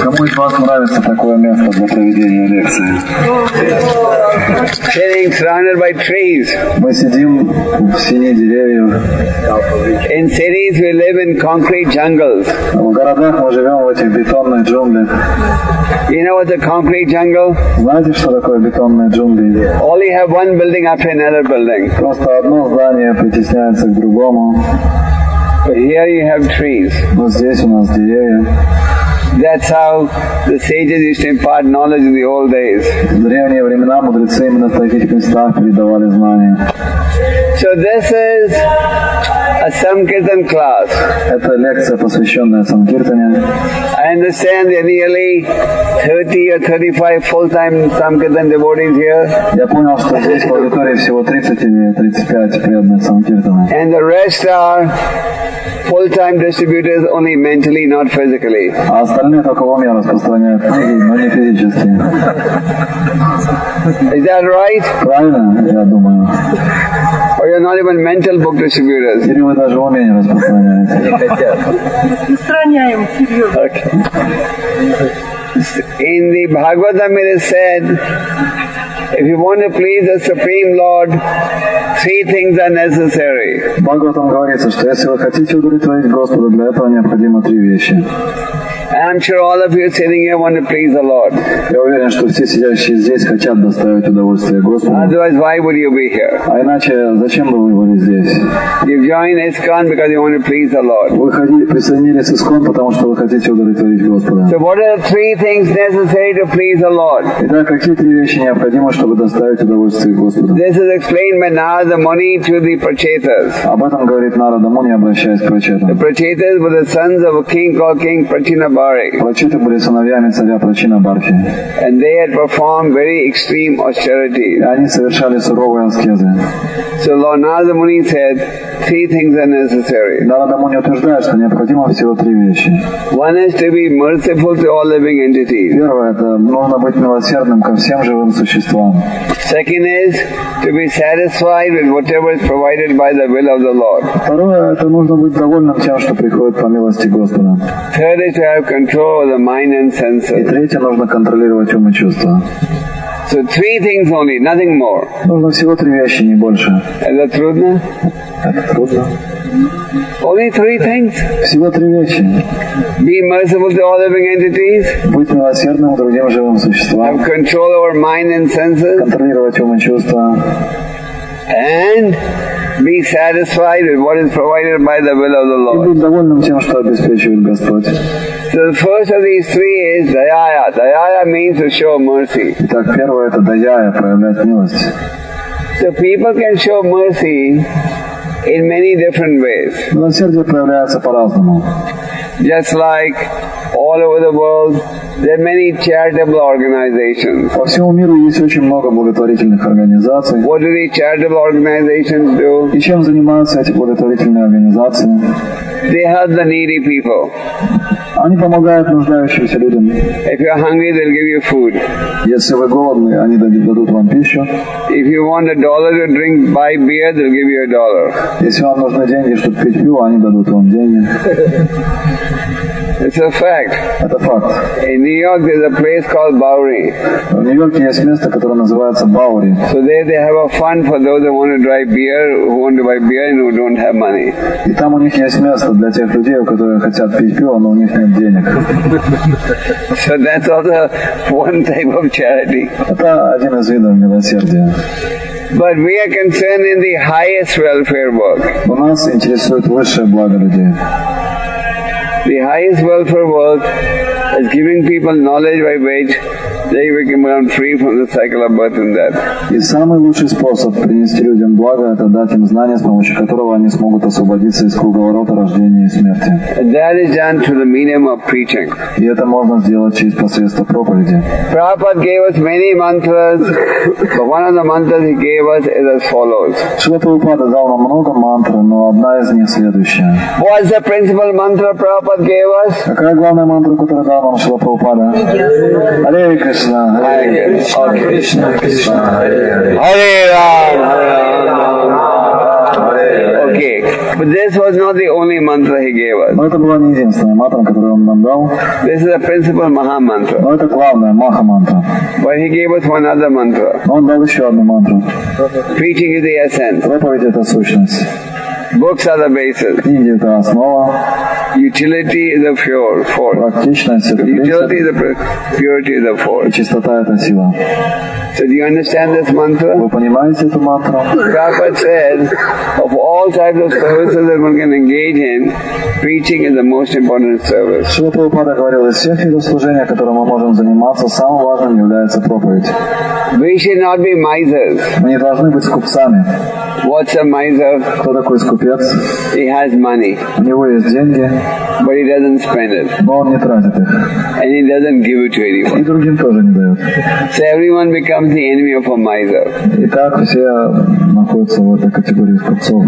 Кому из вас нравится такое место для проведения лекции? Sitting surrounded by trees. Мы сидим в сине деревьев. In cities we live in concrete jungles. В городах мы живем в этих бетонных джунглях. You know what's a concrete jungle? Знаете, что такое бетонные джунгли? Only have one building after another building. Просто одно здание притесняется к другому. But here you have trees. Но здесь у нас деревья. That's how the sages used to impart knowledge in the old days. В древние времена мудрецы именно в таких местах передавали знания. So this is a Sankirtan class. Это лекция, посвященная Санкиртане. I understand there are nearly 30 or 35 full-time Sankirtan devotees here. Я понял, что здесь в аудитории всего 30 или 35 преданных Санкиртана. And the rest are full-time distributors only mentally, not physically. А остальные только в уме распространяют книги, но не физически. Is that right? Правильно, я думаю. Or you're not even mental book distributors? Или вы даже в уме не распространяете? Распространяем, серьезно. Okay. In the Bhagavatam it is said, if you want to please the Supreme Lord, 3 things are necessary. В Бхагаватам говорится, что если вы хотите удовлетворить Господа, для этого необходимо 3 вещи. And I'm sure all of you sitting here want to please the Lord. Я уверен, что все сидящие здесь хотят доставить удовольствие Господу. Otherwise, why would you be here? А иначе, зачем бы вы были здесь? You joined ISKCON because you want to please the Lord. Вы присоединились к ISKCON, потому что вы хотите удовлетворить Господа. So what are the 3 things necessary to please the Lord? Итак, какие 3 вещи необходимы, чтобы доставить удовольствие Господу? This is explained by Narada Muni to the Prachetas. Об этом говорит Нарада Муни, обращаясь к Прачетам. The Prachetas were the sons of a king called King Prachinabhari. Прачеты были сыновьями царя Прачинабхархи. And they had performed very extreme austerities. И они совершали суровые аскезы. So Lord Narada Muni said, 3 things are necessary. Нарада Муни утверждает, что необходимо всего 3 вещи. One is to be merciful to all living entities. Первое, это нужно быть милосердным ко всем живым существам. Second is to be satisfied with whatever is provided by the will of the Lord. Второе, это нужно быть довольным тем, что приходит по милости Господа. Third is to have control of the mind and senses. И третье, нужно контролировать ум и чувства. So 3 things only, nothing more. Нужно всего 3 вещи, не больше. Это трудно? Это трудно. Only 3 things? Всего 3 вещи. Be merciful to all living entities. Быть милосердным к другим живым существам. Have control over mind and senses. Контролировать ум и чувства. And be satisfied with what is provided by the will of the И Lord. быть довольным тем, что обеспечивает Господь. So the first of these 3 is dayaya. Dayaya means to show mercy. Итак, первое, это даяя, проявлять милость. So people can show mercy in many different ways. Милосердие проявляется по-разному. Just like all over the world, there are many charitable organizations. По всему миру есть очень много благотворительных организаций. What do these charitable organizations do? И чем занимаются эти благотворительные организации? They help the needy people. Они помогают нуждающимся людям. If you're hungry, they'll give you food. Если вы голодны, они дадут вам пищу. If you want $1 to drink, buy beer, they'll give you $1. Если вам нужны деньги, чтобы пить пиво, они дадут вам деньги. It's a fact. Это факт. In New York, there's a place called Bowery. В Нью-Йорке есть место, которое называется Баури. So there they have a fund for those who want to buy beer, who want to buy beer and who don't have money. И там у них есть место для тех людей, которые хотят пить пиво, но у них нет денег. So that's also one type of charity. Это один из видов милосердия. But we are concerned in the highest welfare work. Но нас интересует высшее благо людей. The highest welfare work is giving people knowledge by which they become free from the cycle of birth and death. И самый лучший способ принести людям благо – это дать им знания, с помощью которого они смогут освободиться из круговорота рождения и смерти. And that is done through the medium of preaching. И это можно сделать через посредство проповеди. Prabhupada gave us many mantras, but one of the mantras he gave us is as follows. Шрила Прабхупада дал нам много мантр, но одна из них следующая. What's the principal mantra Prabhupada gave us? Какая главная мантра, которую дал нам Шрила Прабхупада? Харе Кришна, Харе Кришна, Кришна, Харе Харе. Hare Ram, Hare Ram, Hare Okay, but this was not the only mantra he gave us. Но это была не единственная мантра, которую он нам дал. This is the principal Maha mantra. Но это главная маха-мантра. But he gave us one other mantra. Но он дал еще одну мантру. Preaching is the essence. Проповедь — это сущность. Books are the basis. Книги — это основа. Utility is the force. Практичность — это Utility is принцип. the purity is the И force. чистота — это сила. So do you understand this mantra? Вы понимаете эту мантру? Prabhupada said, of all types of services that one can engage in, preaching is the most important service. Шрила Прабхупада говорил, из всех видов служения, которым мы можем заниматься, самым важным является проповедь. We should not be misers. Мы не должны быть скупцами. What's a miser? Кто такой скупец? He has money, У него есть деньги, but he doesn't spend it. но он не тратит их. And he doesn't give it to И anyone. другим тоже не дает. So everyone becomes the enemy of a miser. И так все находятся в этой категории скупцов.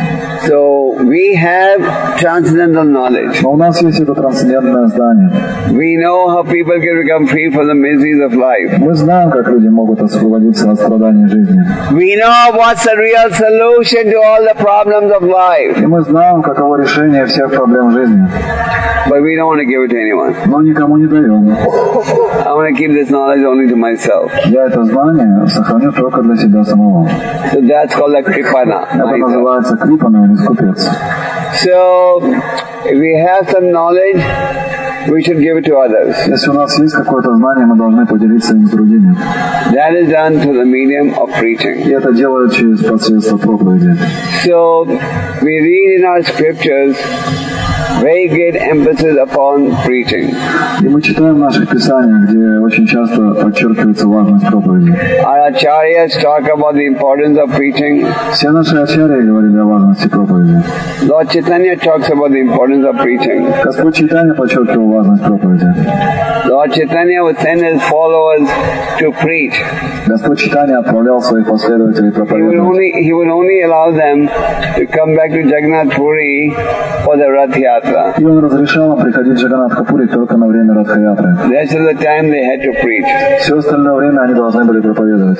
So we have transcendental knowledge. Но у нас есть это трансцендентное здание. We know how people can become free from the miseries of life. Мы знаем, как люди могут освободиться от страданий жизни. We know what's the real solution to all the problems of life. И мы знаем, каково решение всех проблем жизни. But we don't want to give it to anyone. Но никому не даем. I want to keep this knowledge only to myself. Я это знание сохраню только для себя самого. So that's called a kripana. Это называется крипана или скупец. So if we have some knowledge, we should give it to others. Если у нас есть какое-то знание, мы должны поделиться им с другими. That is done through the medium of preaching. И это делают через посредство проповеди. So we read in our scriptures very great emphasis upon preaching. И мы читаем в наших писаниях, где очень часто подчеркивается важность проповеди. Our acharyas talk about the importance of preaching. Все наши ачарьи говорили о важности проповеди. Lord Chaitanya talks about the importance of preaching. Господь Чайтанья подчеркивал важность проповеди. Lord Chaitanya would send his followers to preach. Господь Чайтанья отправлял своих последователей проповедовать. He would only allow them to come back to Jagannath Puri for the Rath Yatra. И он разрешал им приходить в Джаганнатха-Пури только на время Радха-ятры. The rest of the time they had to preach. Все остальное время они должны были проповедовать.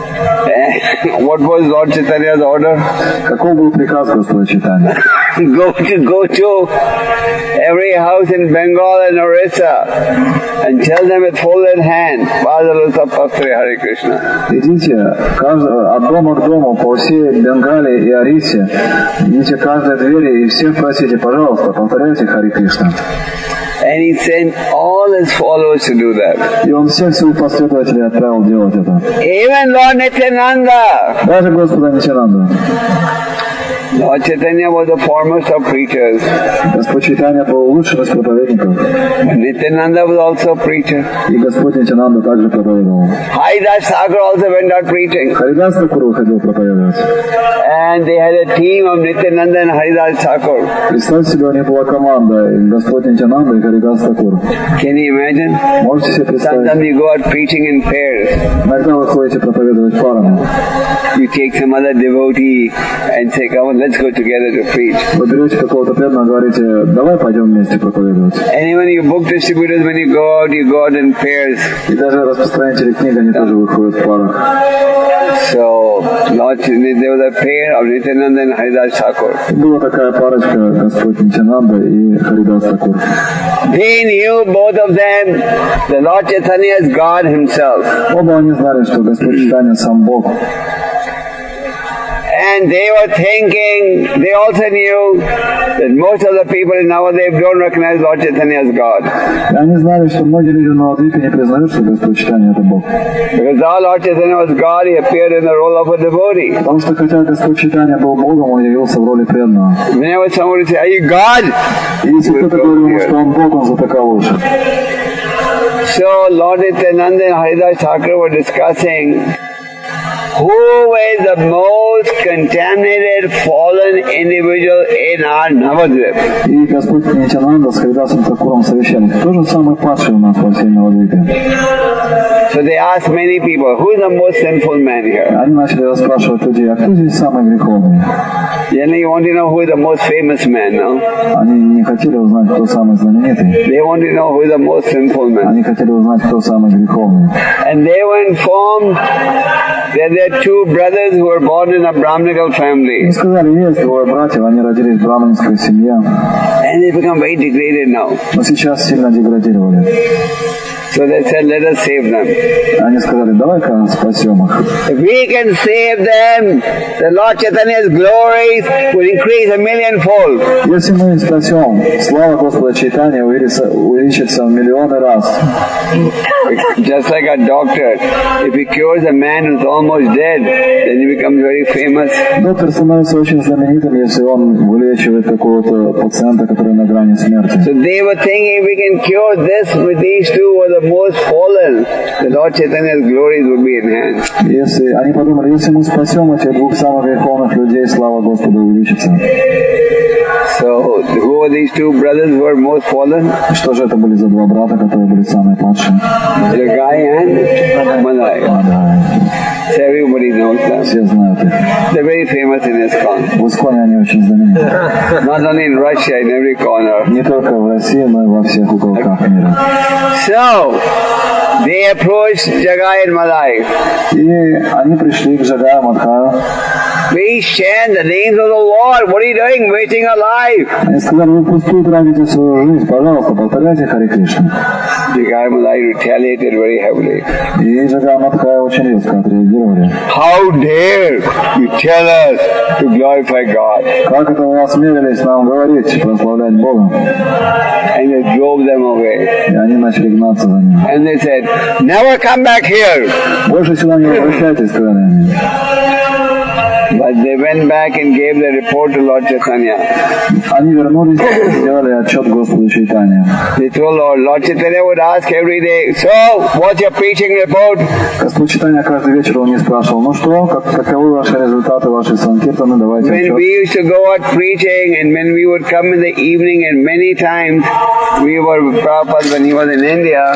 What was Lord Chaitanya's order? Каков был приказ Господа Чайтаньи? Go to every house in Bengal and Orissa and tell them with folded hands, Padalasa Pastri Hare Krishna. Идите от дома к дому по всей Бенгалии и Орисе, идите к каждой двери и всех просите, пожалуйста, повторяйте Харе Кришна. And he sent all his followers to do that. И он всех своих последователей отправил делать это. Even Lord Nityananda. Даже Господа Нитянанда. Lord Chaitanya was the foremost of preachers. Господь Чайтанья был лучшим из проповедников. Nityananda was also a preacher. И Господь Нитянанда также проповедовал. Haridas Thakur also went out preaching. Харидас Тхакур выходил проповедовать. And they had a team of Nityananda and Haridas Thakur. Представьте себе, у них была команда, и Господь Нитянанда и Харидас Тхакур. Can you imagine? Можете себе представить? Sometimes you go out preaching in pairs. Иногда вы ходите проповедовать парами. You take some other devotee and say, come on, let's go together to preach. Вы берете какого-то преданного, говорите, давай пойдем вместе проповедовать. And even you book distributors, when you go out in pairs. И даже распространители книг, они тоже выходят в парах. So, there was a pair of Nityananda and Haridas Thakur. Была такая парочка, Господь Нитянанда и Харидас Тхакур. They knew, both of them, the Lord Chaitanya is God himself. Оба они знали, что Господь Чайтанья сам Бог. And they were thinking, they also knew that most of the people in Navadvip don't recognize Lord Chaitanya as God. И они знали, что многие люди в Навадвипе не признают, что Господь Чайтанья это Бог. Because our Lord Chaitanya was God, he appeared in the role of a devotee. Потому что хотя Господь Чайтанья был Богом, он явился в роли преданного. Whenever somebody say, are you God? И если кто-то говорил ему, что он Бог, он затыкал уши. So Lord Nityananda and Haridas Thakur were discussing who is the most contaminated, fallen individual in our Navadvip. И Господь Нитянанда с Харидасом Тхакуром совещались. Кто же самый падший у нас во всей Навадвипе? So they asked many people, who is the most sinful man here? Они начали расспрашивать людей, а кто здесь самый греховный? Generally you want to know who is the most famous man, no? Они не хотели узнать, кто самый знаменитый. They want to know who is the most sinful man. Они хотели узнать, кто самый греховный. And they were informed there are two brothers who were born in a Brahminical family. И сказали, есть двое братьев, они родились в браманской семье, And they become very degraded now. но сейчас сильно деградировали. So they said, let us save them. Они сказали, давай-ка спасем их. If we can save them, the Lord Chaitanya's glories will increase 1,000,000-fold. Если мы их спасем, слава Господа Чайтаньи увеличится в миллионы раз. Just like a doctor, if he cures a man who's almost dead, then he becomes very famous. Доктор становится очень знаменитым, если он вылечивает какого-то пациента, который на грани смерти. So they were thinking, if we can cure this with these two who are the most fallen, the Lord Chaitanya's glories would be enhanced. Если они подумали, если мы спасем этих двух самых греховных людей, слава Господа увеличится. So who are these two brothers who are most fallen? Что же это были за два брата, которые были самые падшие? Jagai and Madai. So everybody knows them. Все знают их. They're very famous in ISKCON. В Исконе они очень знамениты. Not only in Russia, in every corner. Не только в России, но и во всех уголках мира. So, they approached Jagai and Madai. И они пришли к Джагаю Мадхаю. Please chant the names of the Lord. What are you doing? Wasting our life. Они сказали, вы впустую тратите свою жизнь, пожалуйста, повторяйте Харе Кришна. Jagai and Madai retaliated very heavily. И Джагай Мадхая очень резко отреагировали. How dare you tell us to glorify God? Как это вы осмелились нам говорить, прославлять Бога? And they drove them away. И они начали гнаться за ним. And they said, never come back here. Больше сюда не возвращайтесь, сказали они. But they went back and gave the report to Lord Chaitanya. Они вернулись и сделали отчет Господу Чайтанье. They told Lord Chaitanya would ask every day, so, what's your preaching report? Господь Чайтанья каждый вечер он не спрашивал, ну что, каковы ваши результаты, ваши санкиртаны, давайте When отчет. we used to go out preaching and when we would come in the evening and many times we were with Prabhupada when he was in India,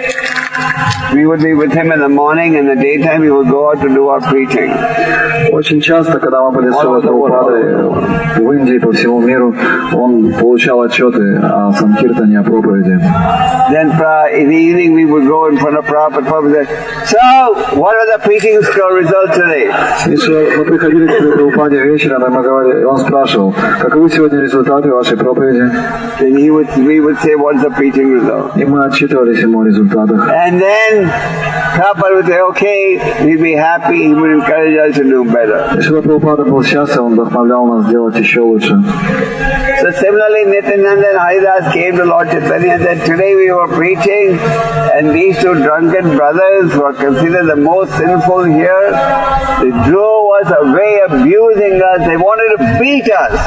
we would be with him in the morning and in the daytime we would go out to do our preaching. Очень часто, когда мы были с Прабхупадой в Индии, по всему миру, он получал отчеты о санкиртане, о проповеди. Then in the evening we would go in front of Prabhupada. Prabhupada said, so, what are the preaching results today? Если мы приходили к Прабхупаде вечером, и мы говорили, он спрашивал, каковы сегодня результаты вашей проповеди? And we would say, what's the preaching result? И мы отчитывались ему о результатах. And then Prabhupada would say, okay, he'd be happy, he would encourage us to do better. Если Прабхупада был счастлив, он вдохновлял нас делать еще лучше. So similarly, Nityananda and Haridas came to Lord Chaitanya and said, today we were preaching and these two drunken brothers who are considered the most sinful here, they drove us away, abusing us, they wanted to beat us.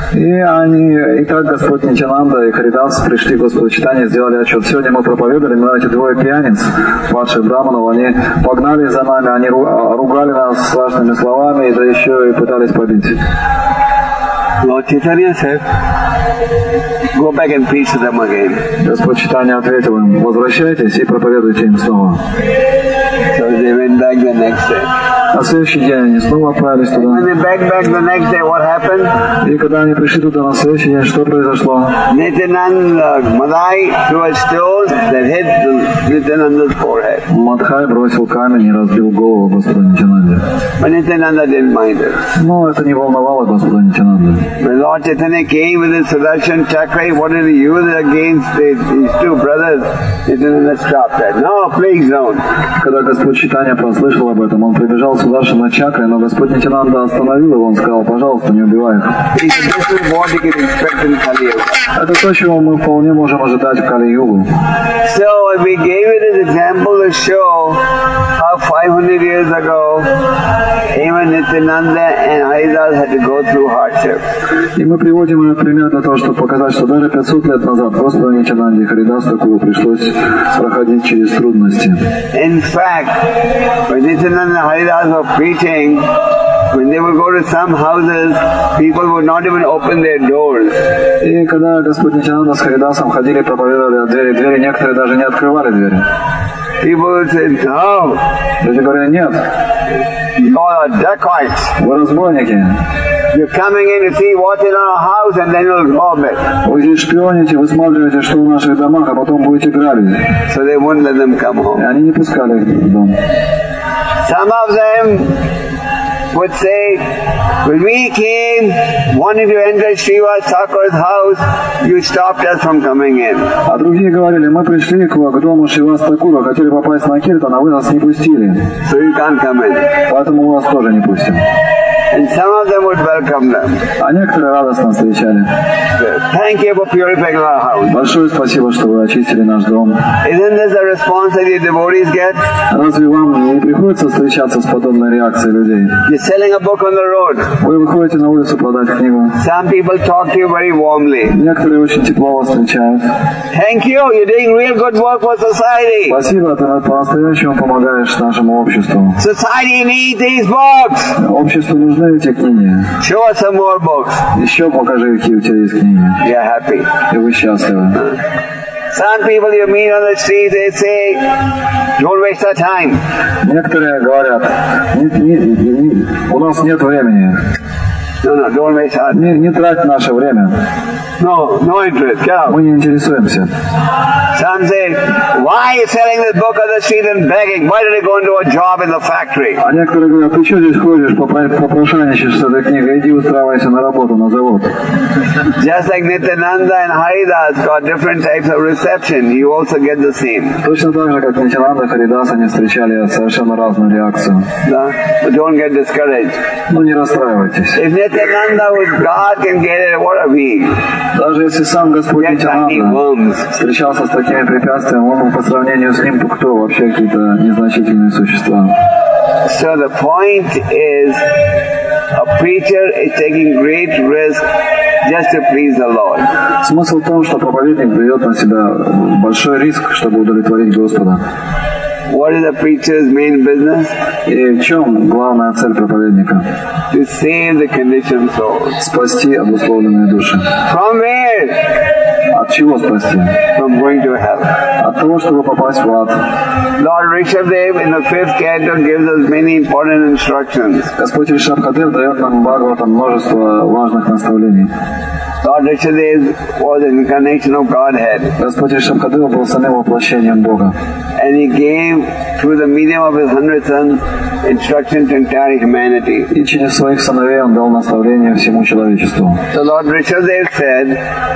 И так Господь Нитянанда и Харидас пришли к Господу Чайтанье и сделали отчет. Сегодня мы проповедовали, но эти двое пьяниц, падших браманов, они погнали за нами, они ругали нас страшными словами, и да еще и пытались побить. Lord Chaitanya said, go back and preach to them again. Господь Чайтанья ответил им, возвращайтесь и проповедуйте им снова. So they went back the next day. На следующий день они снова отправились туда. When they back the next day, what happened? И когда они пришли туда на следующий день, что произошло? Nityananda Madai threw a stone that hit Nityananda's forehead. Мадхай бросил камень и разбил голову Господа Нитянанде. But Nityananda didn't mind it. Но это не волновало Господа Нитянанду. When Lord Chaitanya came with his Sudarshan Chakra, what did he use against these two brothers? Nityananda stopped that. No, please don't. Когда Господь Чайтанья прослышал об этом, он прибежал сюда на чакрой, но Господь Нитянанда остановил его, он сказал, пожалуйста, не убивай их. Это то, чего мы вполне можем ожидать в Кали-югу. So we gave you this example to show how 500 years ago even Nityananda and Haridas had to go through hardship. И мы приводим этот пример для того, чтобы показать, что даже 500 лет назад Господу Нитянанде и Харидасу такого пришлось проходить через трудности. In fact, when Nityananda and Haridas were preaching, when they would go to some houses, people would not even open their doors. И когда Господь Нитянанда с Харидасом ходили, проповедовали от двери, некоторые даже не открывали двери. People will say, no, Люди говорят, нет, you all are dacoits. вы разбойники. You're coming in to see what's in our house and then you'll rob it. Вы здесь шпионите, высматриваете, что в наших домах, а потом будете грабить. So they wouldn't let them come И home. они не пускали их в дом. Some of them would say, when we came wanting to enter Srivas Thakur's house, you stopped us from coming in. А другие говорили, мы пришли к дому Шривас Такура, хотели попасть на Киртан, а вы нас не пустили. So you can't come in. Поэтому мы вас тоже не пустим. And some of them would welcome them. А некоторые радостно встречали. Thank you for purifying our house. Большое спасибо, что вы очистили наш дом. Isn't this the response that your devotees get? Разве вам не приходится встречаться с подобной реакцией людей? You're selling a book on the road. Вы выходите на улицу продать книгу. Some people talk to you very warmly. Некоторые очень тепло вас встречают. Thank you, you're doing real good work for society. Спасибо, ты по-настоящему помогаешь нашему обществу. Society needs these books. Обществу нужны эти книги. Show us some more books. Еще покажи, какие у тебя есть книги. You're happy. И вы счастливы. Some people you meet on the street, they say, don't waste our time. Некоторые говорят, у нас нет времени. No, don't waste our time. Не трать наше время. No interest. Get out. Мы не интересуемся. Some say, why are you selling this book on the street and begging? Why did you go into a job in the factory? А некоторые говорят, ты что здесь ходишь, попрошайничаешь с этой книгой, иди устраивайся на работу, на завод. Just like Nityananda and Haridas got different types of reception, you also get the same. Точно так же, как Нитянанда и Харидас, они встречали совершенно разную реакцию. But don't get discouraged. Ну не расстраивайтесь. If Nityananda with God can get it, what are we? Даже если сам Господь We are tiny Нитянанда worms. встречался с такими препятствиями, он по сравнению с ним кто? Вообще какие-то незначительные существа. So the point is, a preacher is taking great risk just to please the Lord. Смысл в том, что проповедник берет на себя большой риск, чтобы удовлетворить Господа. What is the preacher's main business? И в чем главная цель проповедника? To save the conditioned soul. Спасти обусловленные души. From where? От чего спасти? From going to hell. От того, чтобы попасть в ад. Lord Rishabdev in the 5th canto gives us many important instructions. Господь Ришабхадев дает нам в Бхагаватам множество важных наставлений. Lord Rishabdev was an incarnation of Godhead. Господь Ришабхадев был самим воплощением Бога. And he gave, through the medium of his 100 sons, instruction to entire humanity. И через своих сыновей он дал наставление всему человечеству. So Lord Rishabdev said,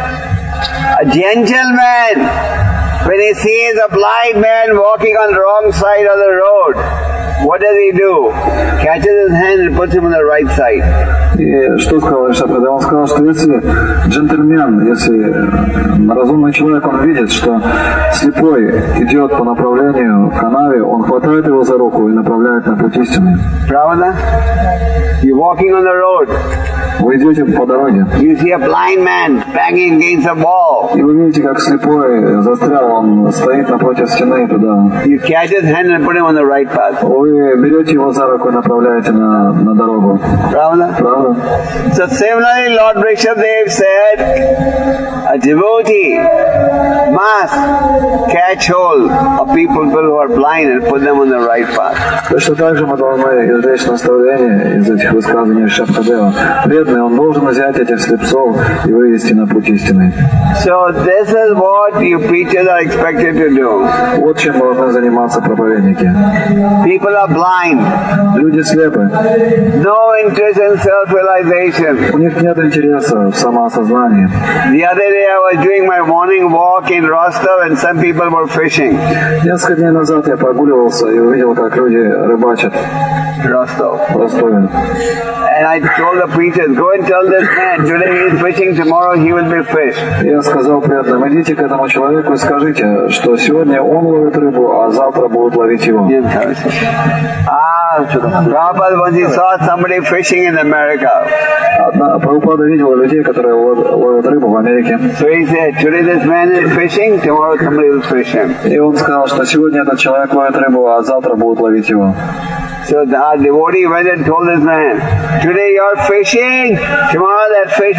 a gentleman, when he sees a blind man walking on the wrong side of the road, what does he do? Catches his hand and puts him on the right side. И что сказал Ришабхадев? Он сказал, что если джентльмен, если разумный человек, он видит, что слепой идет по направлению к канаве, он хватает его за руку и направляет на путь истины. Pravada, you're walking on the road. Вы идете по дороге. You see a blind man banging against a wall. И вы видите, как слепой застрял, он стоит напротив стены туда. You catch his hand and put him on the right path. Вы берете его за руку и направляете на дорогу. Pravada? Правда? So similarly, Lord Rishabdev said, a devotee must catch hold of people who are blind and put them on the right path. Точно так же мы должны извлечь наставление из этих высказываний Ришабхадева. Бедный, он должен взять этих слепцов и вывести на путь истины. So this is what you preachers are expected to do. Вот чем должны заниматься проповедники. People are blind. Люди слепы. No interest in self-realization. У них нет интереса в самоосознании. The other day I was doing my morning walk in Rostov and some people were fishing. Несколько дней назад я прогуливался и увидел, как люди рыбачат в Ростове. And I told the preachers, go and tell this man, today he is fishing, tomorrow he will be fished. Я сказал преданным, идите к этому человеку и скажите, что сегодня он ловит рыбу, а завтра будут ловить его. Prabhupada once he saw somebody fishing in America. Прабхупада видел людей, которые ловят рыбу в Америке. So he said, today this man is fishing, tomorrow somebody will fish him. И он сказал, что сегодня этот человек ловит рыбу, а завтра будут ловить его. So our devotee went and told this man, today you're fishing, tomorrow the fish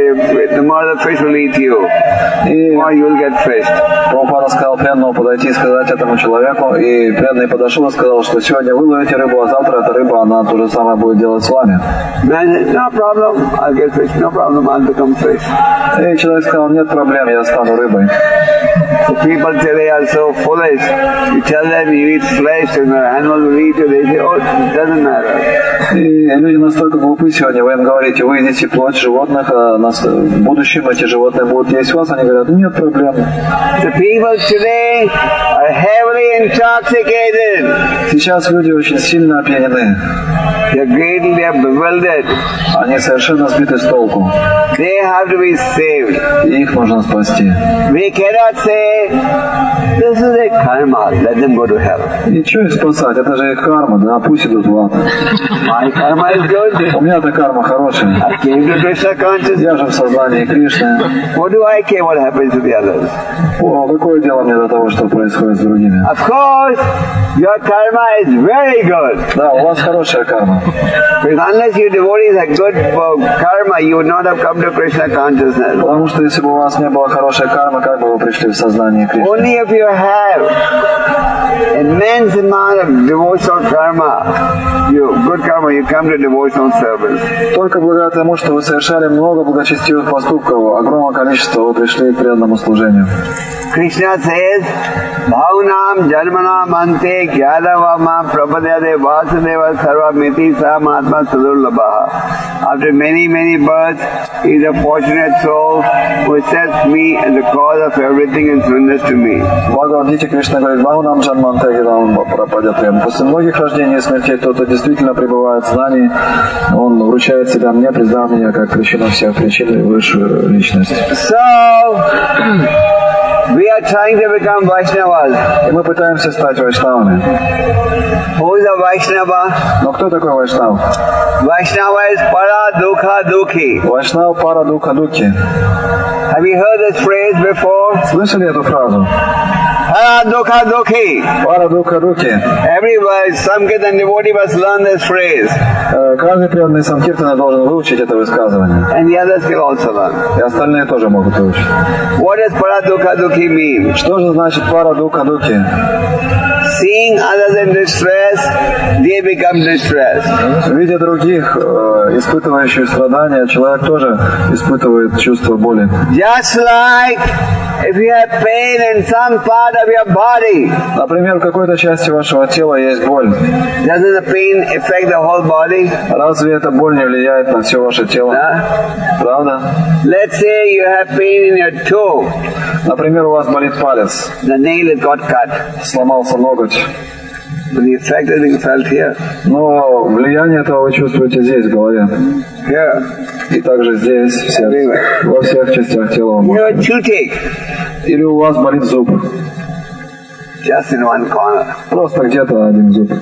will eat you. Tomorrow you will get fished. Прабхупада сказал преданному подойти и сказать этому человеку, и преданный подошел и сказал, что сегодня вы ловите рыбу, а завтра эта рыба, она то же самое будет делать с вами. Man said, no problem, I'll get fish, no problem, I'll become fish. И человек сказал, нет проблем, я стану рыбой. So people today are so foolish. You tell them you eat flesh and the animal will eat you, they say, oh, it doesn't matter. И люди настолько глупы сегодня, вы им говорите, вы едите плоть животных, а в будущем эти животные будут есть вас, они говорят, нет проблем. The people today are heavily intoxicated. Сейчас люди очень сильно опьянены. They're greatly, they're bewildered. Они совершенно сбиты с толку. They have to be saved. И их нужно спасти. We cannot say, this is a karma, let them go to hell. И что их спасать? Это же их карма, да, пусть идут в ад. My karma is good. У меня-то карма хорошая. I came to Krishna consciousness. Я же в сознании Кришны. What do I care what happens to the others? О, какое дело мне до того, что происходит с другими? Of course, your karma is very good. Да, у вас хорошая карма. Because unless you devotees had good karma, you would not have come to Krishna consciousness. Потому что если бы у вас не было хорошей кармы, как бы вы пришли в сознание Кришны? Only if you have immense amount of devotional karma, good karma, you come to devotional service. Только благодаря тому, что вы совершали много благочестивых поступков, огромное количество, вы пришли к преданному служению. Krishna says, Bhaunam Janmanam Ante Gyadavama Prapadyade Vasudeva Sarvamiti Samatma Sadurlabha. After many, many births, he is a fortunate soul who accepts me as the cause of everything and surrenders to me. Бхагавад-гите Кришна говорит, Бхаунам Джанманте Gyadavама Prapadyade. После многих рождений и смертей кто-то действительно пребывает в знании, он вручает себя мне, признав меня как причину всех причин и высшую личность. We are trying to become Vaishnavas. И мы пытаемся стать вайшнавами. Who is a Vaishnava? Но кто такой вайшнав? Vaishnava is Para Dukha Dukhi. Вайшнав Пара Духа Духи. Have you heard this phrase before? Слышали эту фразу? Para Dukha Dukhi. Пара Духа Духи. Every Samkirtan devotee must learn this phrase. Каждый преданный Самкиртана должен выучить это высказывание. And the others will also learn. И остальные тоже могут выучить. What does Para Dukha Dukhi mean? Что же значит Пара Духа Духи? Seeing others in distress, they become distressed. Видя других, испытывающих страдания, человек тоже испытывает чувство боли. Just like if you have pain in some part of your body. Например, в какой-то части вашего тела есть боль. Doesn't the pain affect the whole body? Разве эта боль не влияет на все ваше тело? Правда? Let's say you have pain in your toe. Например, у вас болит палец. The nail has got cut. Сломался ноготь. But the effect is being felt here. Но влияние этого вы чувствуете здесь, в голове. Here. И также здесь, во всех частях тела. Your toothache. Или у вас болит зуб. Just in one corner. Просто где-то один зуб.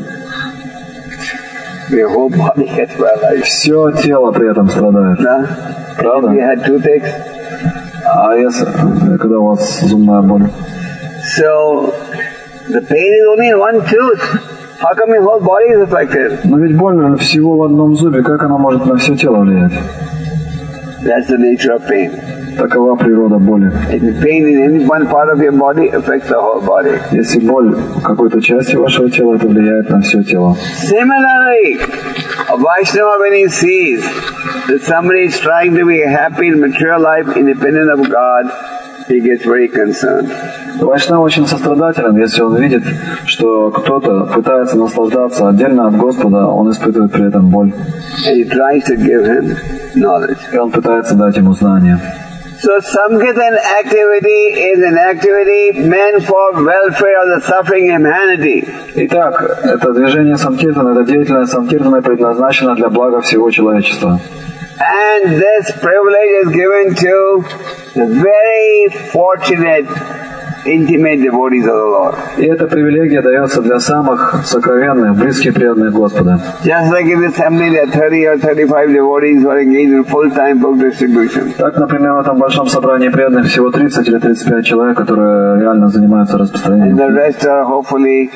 Your whole body gets paralyzed. Все тело при этом страдает. Да? Правда? You had toothaches. А если, когда у вас зубная боль? So, the pain is only in one tooth. How come your whole body is affected? Но ведь боль всего в одном зубе, как она может на все тело влиять? That's the nature of pain. Такова природа боли. If pain in any one part of your body affects the whole body. Если боль в какой-то части вашего тела, это влияет на все тело. Similarly, a Vaishnava, when he sees that somebody is trying to be happy in material life independent of God, he gets very concerned. Вайшнав очень сострадателен, если он видит, что кто-то пытается наслаждаться отдельно от Господа, он испытывает при этом боль. And he tries to give him knowledge. И он пытается дать ему знания. So Samkirtan activity is an activity meant for welfare of the suffering humanity. Итак, это движение Самкиртана, это деятельность Самкиртана предназначена для блага всего человечества. And this privilege is given to the very fortunate intimate devotees of the Lord. И эта привилегия дается для самых сокровенных, близких преданных Господа. Just like in the assembly, there are 30 or 35 devotees who are engaged in full-time book distribution. Так, например, в этом большом собрании преданных всего 30 или 35 человек, которые реально занимаются распространением. And the rest are hopefully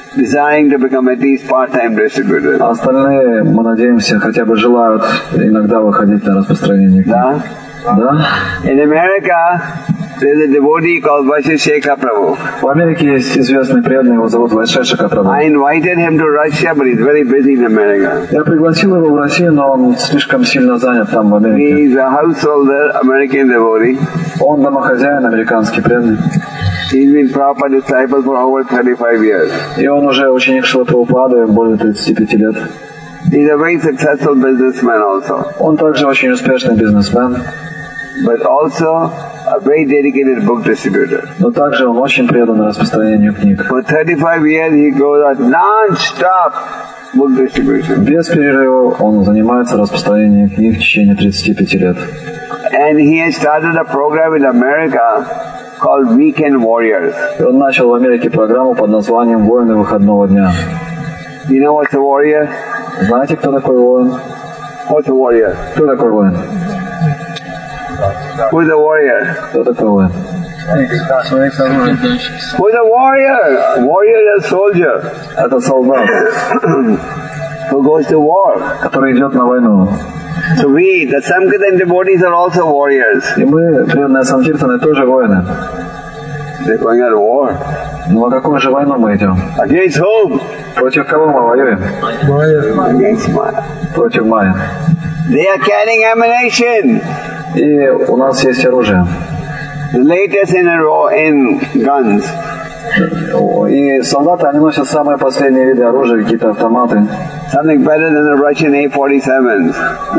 desiring to become at least part-time distributors. А остальные, мы надеемся, хотя бы желают иногда выходить на распространение книг. Да? Да? In America, there's a devotee called Vaisheshekha Prabhu. В Америке есть известный преданный, его зовут Вайшешика Прабху. I invited him to Russia, but he's very busy in America. Я пригласил его в Россию, но он слишком сильно занят там, в Америке. He's a householder, American devotee. Он домохозяин, американский преданный. He's been Prabhupada disciple for over 35 years. И он уже ученик Шрилы Прабхупады более 35 лет. He's a very successful businessman also, Он также очень успешный бизнесмен, but also a very dedicated book distributor. но также он очень предан распространению книг. For 35 years he goes on non-stop book distribution. Без перерыва он занимается распространением книг в течение 35 лет. And he has started a program in America called Weekend Warriors. И он начал в Америке программу под названием «Воины выходного дня». You know what's a warrior? Знаете, кто такой воин? What's a warrior? Кто такой воин? Who's a warrior? Кто такой воин? Who's a warrior? Warrior is a soldier Это солдат, who goes to war. который идет на войну. So we, the Sankirtan devotees, are also warriors. И мы, преданные Санкиртаны, тоже воины. They're going at war. Но на какую же войну мы идем? Against whom? Против кого мы воюем? Against Maya. Против майя. They are carrying ammunition. И у нас есть оружие. The latest in guns. И солдаты, они носят самые последние виды оружия, какие-то автоматы. Something better than the Russian A-47s.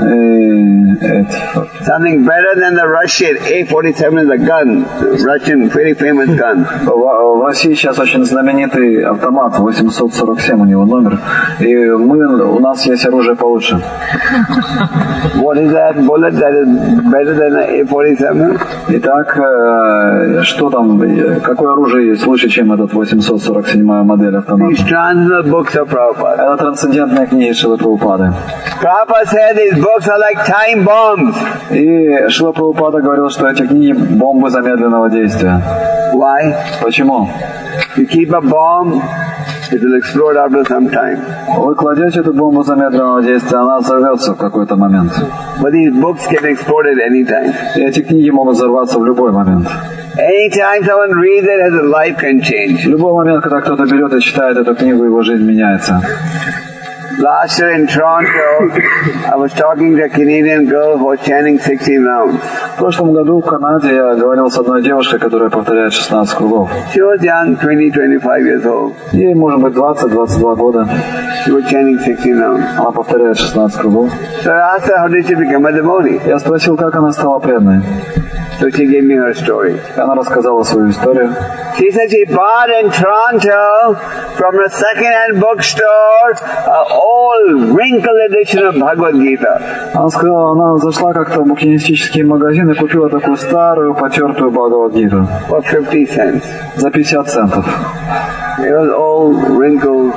Something better than the Russian A-47 is a gun. Russian, very famous gun. В России сейчас очень знаменитый автомат, 847 у него номер. И у нас есть оружие получше. What is that bullet that is better than an A-47? Итак, что там, какое оружие есть лучше, чем этот 847 модель автомата? These transcendental books of Prabhupada. Это трансцендентные книги Шрилы Прабхупады. Prabhupada said these books are like time bombs. И Шрила Прабхупада говорил, что эти книги бомбы замедленного действия. Why? Почему? You keep a bomb, it will explode after some time. Вы кладете эту бомбу замедленного действия, она взорвется в какой-то момент. But these books can explode at any time. И эти книги могут взорваться в любой момент. Anytime someone reads it, his life can change. В любой момент, когда кто-то берет и читает эту книгу, его жизнь меняется. Last year in Toronto, I was talking to a Canadian girl who was chanting 16 rounds. В прошлом году в Канаде я говорил с одной девушкой, которая повторяет 16 кругов. She was young, 20-25 years old. Ей, может быть, 20-22 года. She was chanting 16 rounds. Она повторяет 16 кругов. So I asked her, how did she become a devotee? Я спросил, как она стала преданной. So she gave me her story. Она рассказала свою историю. She said she bought in Toronto from a second-hand bookstore an old wrinkled edition of Bhagavad Gita. Она сказала, она зашла как-то в букинистический магазин и купила такую старую, потертую Бхагавад-гиту. For 50 cents. За 50 центов. It was old, wrinkled.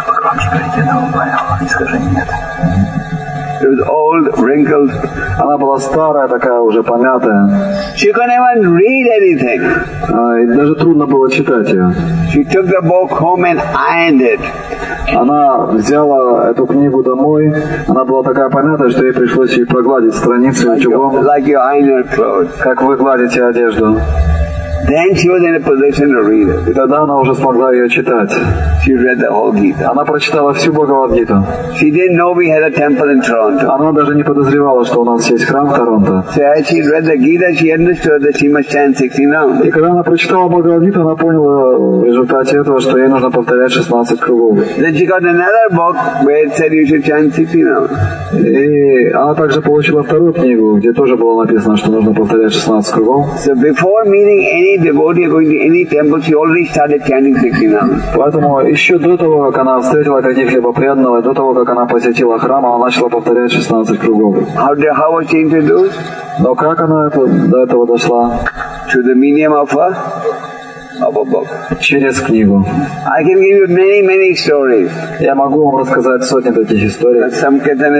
It was old, wrinkled. Она была старая, такая уже помятая. She couldn't even read anything. И даже трудно было читать ее. She took the book home and ironed it. Она взяла эту книгу домой. Она была такая помятая, что ей пришлось ее прогладить страницы утюгом. Like you iron your clothes. Как вы гладите одежду. Then she was in a position to read it. И тогда она уже смогла ее читать. She read the whole Gita. Она прочитала всю Бхагавад-гиту. She didn't know we had a temple in Toronto. Она даже не подозревала, что у нас есть храм в Торонто. So as she read the Gita, she understood that she must chant 16 rounds. И когда она прочитала Бхагавад-гиту, она поняла в результате этого, что ей нужно повторять 16 кругов. Then she got another book where it said you should chant 16 rounds. И она также получила вторую книгу, где тоже было написано, что нужно повторять 16 кругов. So before meeting any devotee going to any temple, she already started chanting 16 rounds. Поэтому еще до того, как она встретила каких-либо преданного, до того, как она посетила храм, она начала повторять 16 кругов. How was she introduced? Но как она до этого дошла? Through the medium of a book. Через книгу. I can give you many stories. Я могу вам рассказать сотни таких историй. Sankirtan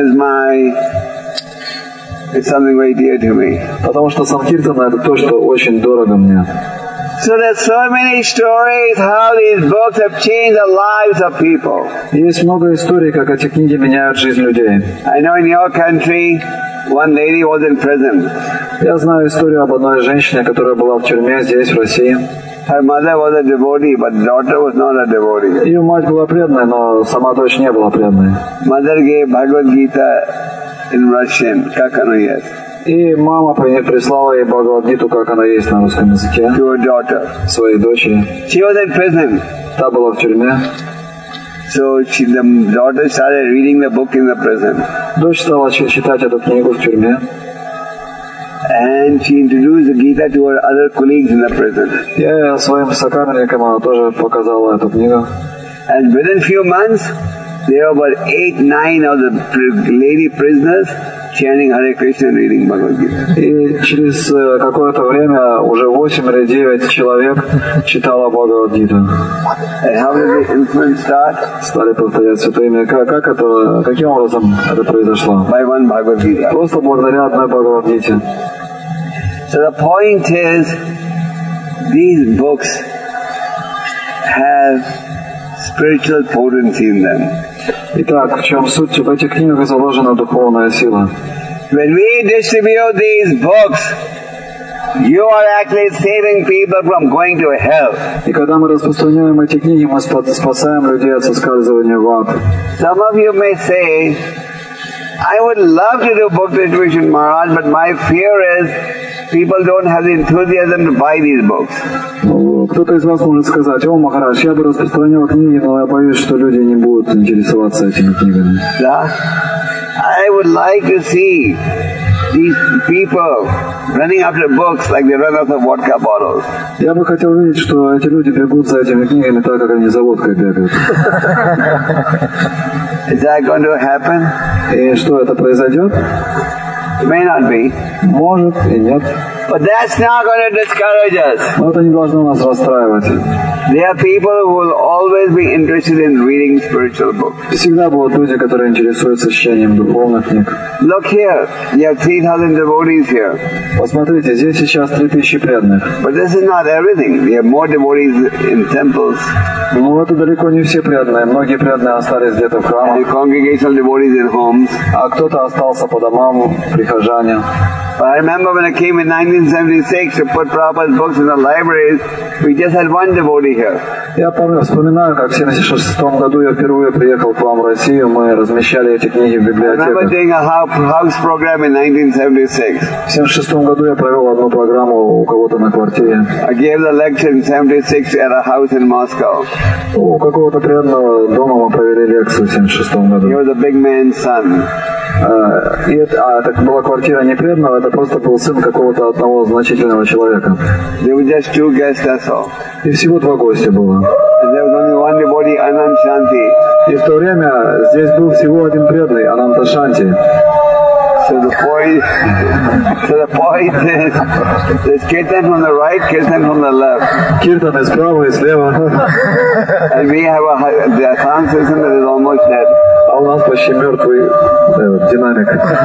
is something very dear to me. Потому что Санкиртана — это то, что очень дорого мне. So there's so many stories how these books have changed the lives of people. Есть много историй, как эти книги меняют жизнь людей. I know in your country, one lady was in prison. Я знаю историю об одной женщине, которая была в тюрьме здесь, в России. Her mother was a devotee, but daughter was not a devotee. Ее мать была преданной, но сама дочь не была преданной. Mother gave Bhagavad Gita in Russian, как оно есть, И мама прислала ей Бхагавад-гиту, как она есть на русском языке, to her daughter. своей дочери. She was in prison. Та была в тюрьме. So the daughter started reading the book in the prison. Дочь стала читать эту книгу в тюрьме. And she introduced the Gita to her other colleagues in the prison. Я своим сокамерникам она тоже показала эту книгу. And within few months, there were about 8-9 of the lady prisoners chanting Hare Krishna and reading Bhagavad Gita. И через какое-то время уже 8 или 9 человек читало Бхагавад-гиту. And how did the influence start? Стали повторять святое имя. Каким образом это произошло? By one Bhagavad Gita. Просто благодаря одной Бхагавад-гите. So the point is, these books have spiritual potency in them. Итак, в чем суть? В этих книгах заложена духовная сила. When we distribute these books, you are actually saving people from going to hell. И когда мы распространяем эти книги, мы спасаем людей от соскальзывания в ад. Some of you may say, I would love to do book distribution, Maharaj, but my fear is people don't have the enthusiasm to buy these books. Кто-то из вас может сказать: о, Махарадж, я бы распространял книги, но я боюсь, что люди не будут интересоваться этими книгами. Yeah? I would like to see these people running after books like they run after vodka bottles. Я бы хотел видеть, что эти люди бегут за этими книгами так, как они за водкой бегают. Is that going to happen? И что, это произойдет? It may not be. Может и нет. But that's not going to discourage us. Но это не должно нас расстраивать. There are people who will always be interested in reading spiritual books. Всегда будут люди, которые интересуются чтением духовных книг. Look here, you have 3,000 devotees here. Посмотрите, здесь сейчас 3000 преданных. But this is not everything. We have more devotees in temples. Но это далеко не все преданные. Многие преданные остались где-то в And храмах, congregational devotees in homes. а кто-то остался по домам, прихожане. But I remember when I came in 1976 to put Prabhupada's books in the libraries, we just had one devotee here. Я вспоминаю, как в 1976 году я впервые приехал к вам в Россию, мы размещали эти книги в I remember библиотеках. doing a house program in 1976. В 1976 году я провел одну программу у кого-то на квартире. I gave the lecture in 1976 at a house in Moscow. У какого-то преданного дома мы провели лекцию в 1976 году. He was a big man's son. Это была квартира не преданного, это просто был сын какого-то одного значительного человека. There were just 2 guests, that's all. И всего 2 гостя было. And there was only one devotee, Anand Shanti. И в то время здесь был всего один преданный, Ананта Шанти. So the point is, there's kirtan from the right, kirtan from the left. Киртан и справа, и слева. And we have the sound system that is almost dead. А у нас почти мертвый динамик.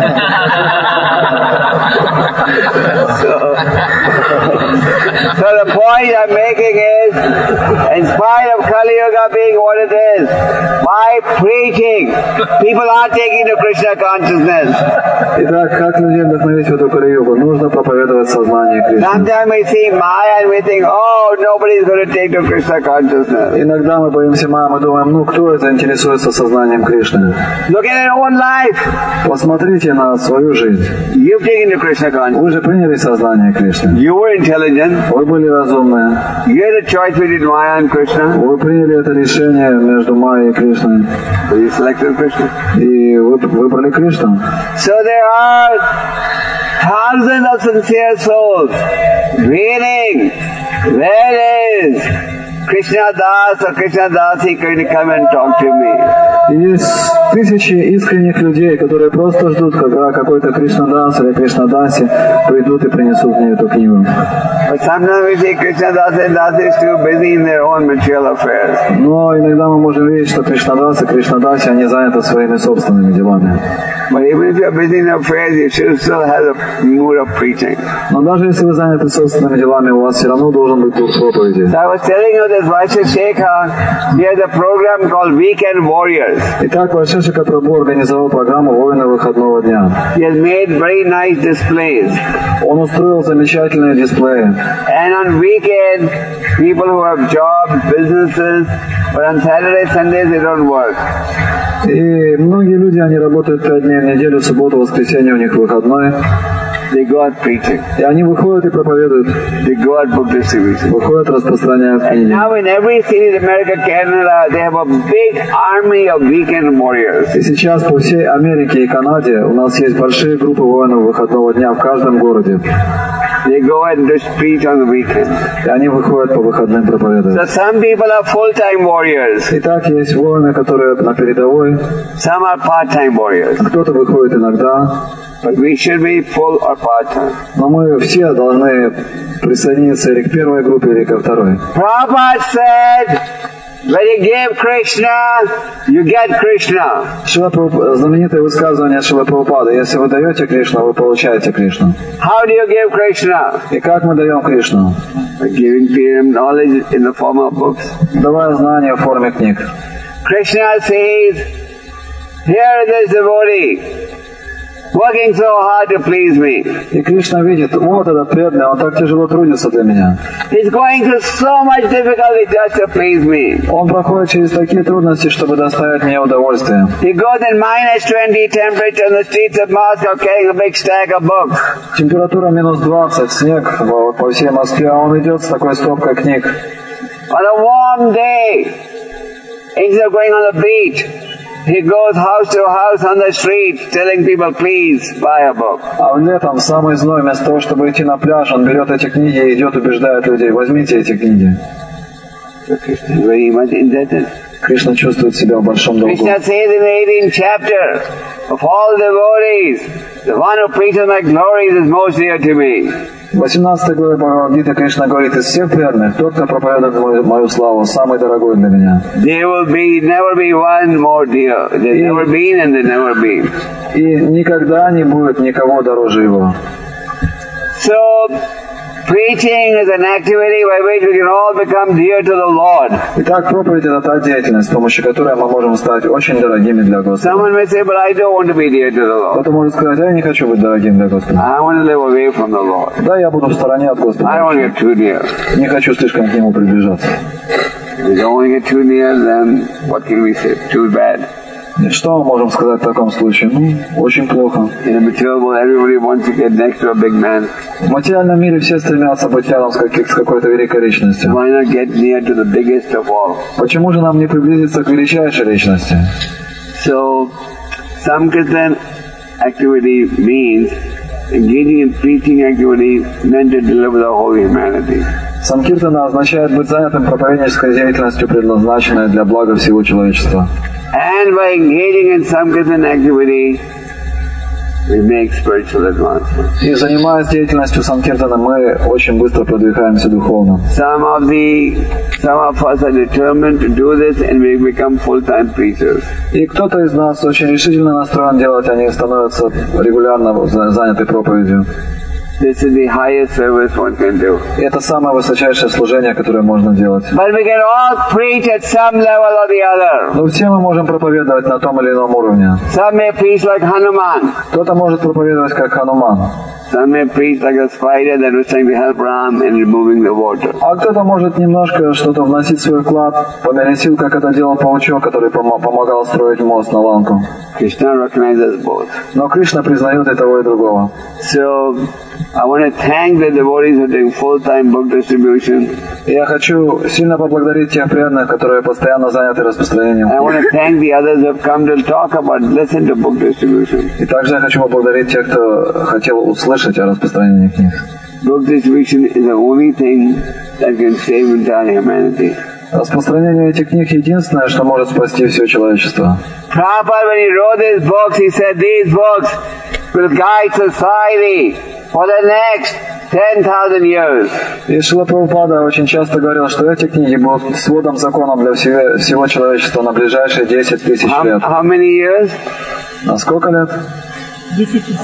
So the point I'm making is, in spite of Kali Yuga being what it is, by preaching, people are taking to Krishna consciousness. Итак, как людей вдохновить в эту Кали-югу? Нужно проповедовать сознание Кришны. Sometimes we see Maya and we think, oh, nobody's going to take to Krishna consciousness. Иногда мы боимся Майи, мы думаем, кто заинтересуется сознанием Кришны? Look at your own life. Посмотрите на свою жизнь. You've taken to Krishna consciousness. Вы же приняли сознание Кришны. You were intelligent. Вы были разумные. You had a choice between Maya and Krishna. Вы приняли это решение между Майей и Кришной. So you selected Krishna. И вы выбрали Кришну. So there are thousands of sincere souls reading various Krishna Das or Krishna Dasi going to come and talk to me. Есть тысячи искренних людей, которые просто ждут, когда какой-то Кришнадас или Кришнадаси придут и принесут мне эту книгу. But sometimes we see Krishna Das and Dasi is too busy in their own material affairs. Но иногда мы можем видеть, что Кришнадас и Кришнадаси, они заняты своими собственными делами. But even if you are busy in affairs, you should still have the mood of preaching. Но даже если вы заняты собственными делами, у вас все равно должен быть дух проповеди. So I was telling you that Vaishya Shekhar, he has a program called Weekend Warriors. Итак, Вайшешика Прабху организовал программу «Воины выходного дня». He has made very nice displays. Он устроил замечательные дисплеи. And on weekend, people who have jobs, businesses, but on Saturday, Sundays they don't work. И многие люди, они работают 5 дней в неделю, субботу, воскресенье у них выходной. They go out preaching. И они выходят и проповедуют. They go out book distribution. Выходят, распространяют книги. Now in every city in America, Canada, they have a big army of weekend warriors. И сейчас по всей Америке и Канаде у нас есть большие группы воинов выходного дня в каждом городе. They go and just preach on the weekend. И они выходят по выходным проповедовать. So some people are full-time warriors. Итак, есть воины, которые на передовой. Some are part-time warriors. Кто-то выходит иногда. But we should be full or part-time. Но мы все должны присоединиться или к первой группе, или ко второй. Prabhupada said, when you give Krishna, you get Krishna. Знаменитое высказывание Шрила Прабхупады: если вы даете Кришну, вы получаете Кришну. How do you give Krishna? И как мы даем Кришну? By giving him knowledge in the form of books. Давая знания в форме книг. Krishna says, here is this devotee, working so hard to please me. И Кришна видит, вот этот преданный, он так тяжело трудится для меня. He's going through so much difficulty just to please me. Он проходит через такие трудности, чтобы доставить мне удовольствие. He goes in -20 temperature on the streets of Moscow carrying a big stack of books. Температура -20, снег по всей Москве, а он идет с такой стопкой книг. On a warm day, instead of going on the beach, he goes house to house on the street telling people, please buy a book. А летом, в самый зной, вместо того, чтобы идти на пляж, он берет эти книги и идет, убеждает людей: возьмите эти книги. So Krishna is very much indebted. Кришна чувствует себя в большом долгу. Krishna says in the 18th chapter, of all devotees, the one who preaches my glories is most dear to me. В 18 главе Бхагавад-гиты Кришна говорит: из всех преданных, тот, кто проповедует мою славу, самый дорогой для меня. There will never be one more dear. There's never been and there's never been. И никогда не будет никого дороже его. So, preaching is an activity by which we can all become dear to the Lord. Итак, проповедь — это та деятельность, с помощью которой мы можем стать очень дорогими для Господа. Someone may say, but I don't want to be dear to the Lord. Кто-то может сказать: я не хочу быть дорогим для Господа. I want to live away from the Lord. Да, я буду в стороне от Господа. I don't want to get too near. Не хочу слишком к Нему приближаться. If we don't want to get too near, then what can we say? Too bad. И что мы можем сказать в таком случае? Очень плохо. In the material world, everybody wants to get next to a big man. В материальном мире все стремятся быть рядом с какой-то великой личностью. Why not get near to the biggest of all? Почему же нам не приблизиться к величайшей личности? So, Sankirtan activity means engaging in preaching activity meant to deliver the whole humanity. Санкиртана означает быть занятым проповеднической деятельностью, предназначенной для блага всего человечества. And by engaging in Sankirtan activity, we make spiritual advancement. И занимаясь деятельностью Санкиртана, мы очень быстро продвигаемся духовно. Some of us are determined to do this and we become full-time preachers. И кто-то из нас очень решительно настроен делать, они становятся регулярно заняты проповедью. This is the highest service one can do. И это самое высочайшее служение, которое можно делать. But we can all preach at some level or the other. Но все мы можем проповедовать на том или ином уровне. Some may preach like Hanuman. Кто-то может проповедовать как Хануман. Some may preach like a spider that was trying to help Ram in removing the water. А кто-то может немножко что-то вносить в свой вклад, по мере сил, как это делал паучок, который помогал строить мост на Ланку. Krishna recognizes both. Но Кришна признает и того, и другого. So, I want to thank the devotees who are doing full-time book distribution. И я хочу сильно поблагодарить тех преданных, которые постоянно заняты распространением. I want to thank the others who have come to talk about, listen to book distribution. И также я хочу поблагодарить тех, кто хотел услышать о распространении книг. Book distribution is the only thing that can save entire humanity. Распространение этих книг единственное, что может спасти все человечество. Prabhupada, when he wrote these books, he said these books will guide society for the next 10,000 years. И Шрила Прабхупада очень часто говорил, что эти книги будут сводом законом для всего человечества на ближайшие 10 тысяч лет. How many years? На сколько лет? 10 тысяч.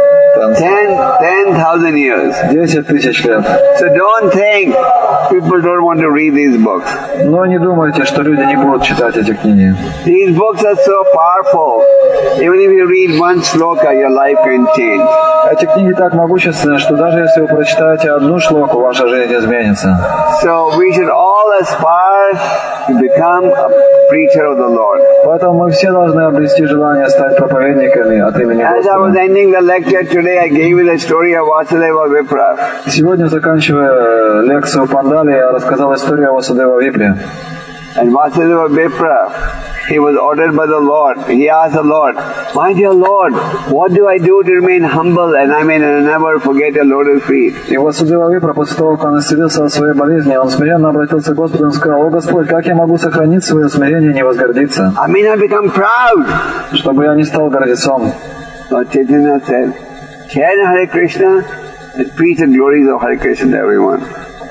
10,000 years. 10 тысяч лет. So don't think people don't want to read these books. Но не думайте, что люди не будут читать эти книги. These books are so powerful. Even if you read one sloka, your life can change. Эти книги так могущественны, что даже если вы прочитаете одну шлоку, ваша жизнь изменится. So we should all aspire to become a preacher of the Lord. Поэтому мы все должны обрести желание стать проповедниками от имени As I was Господа. ending the lecture today, I gave you the story of Vasudeva Vipra. Сегодня, заканчивая лекцию Пандали, я рассказал историю о Васудева Випре. And Vasudeva Vipra, he was ordered by the Lord. He asked the Lord, "My dear Lord, what do I do to remain humble and I may never forget your lotus feet?" И Васудева Випра, после того, как он исцелился от своей болезни, он смиренно обратился к Господу и сказал: «О Господь, как я могу сохранить свое смирение и не возгордиться, I may not become proud. чтобы я не стал гордецом?» Lord Chaitanya said, "Chant Hare Krishna and preach the glories of Hare Krishna to everyone."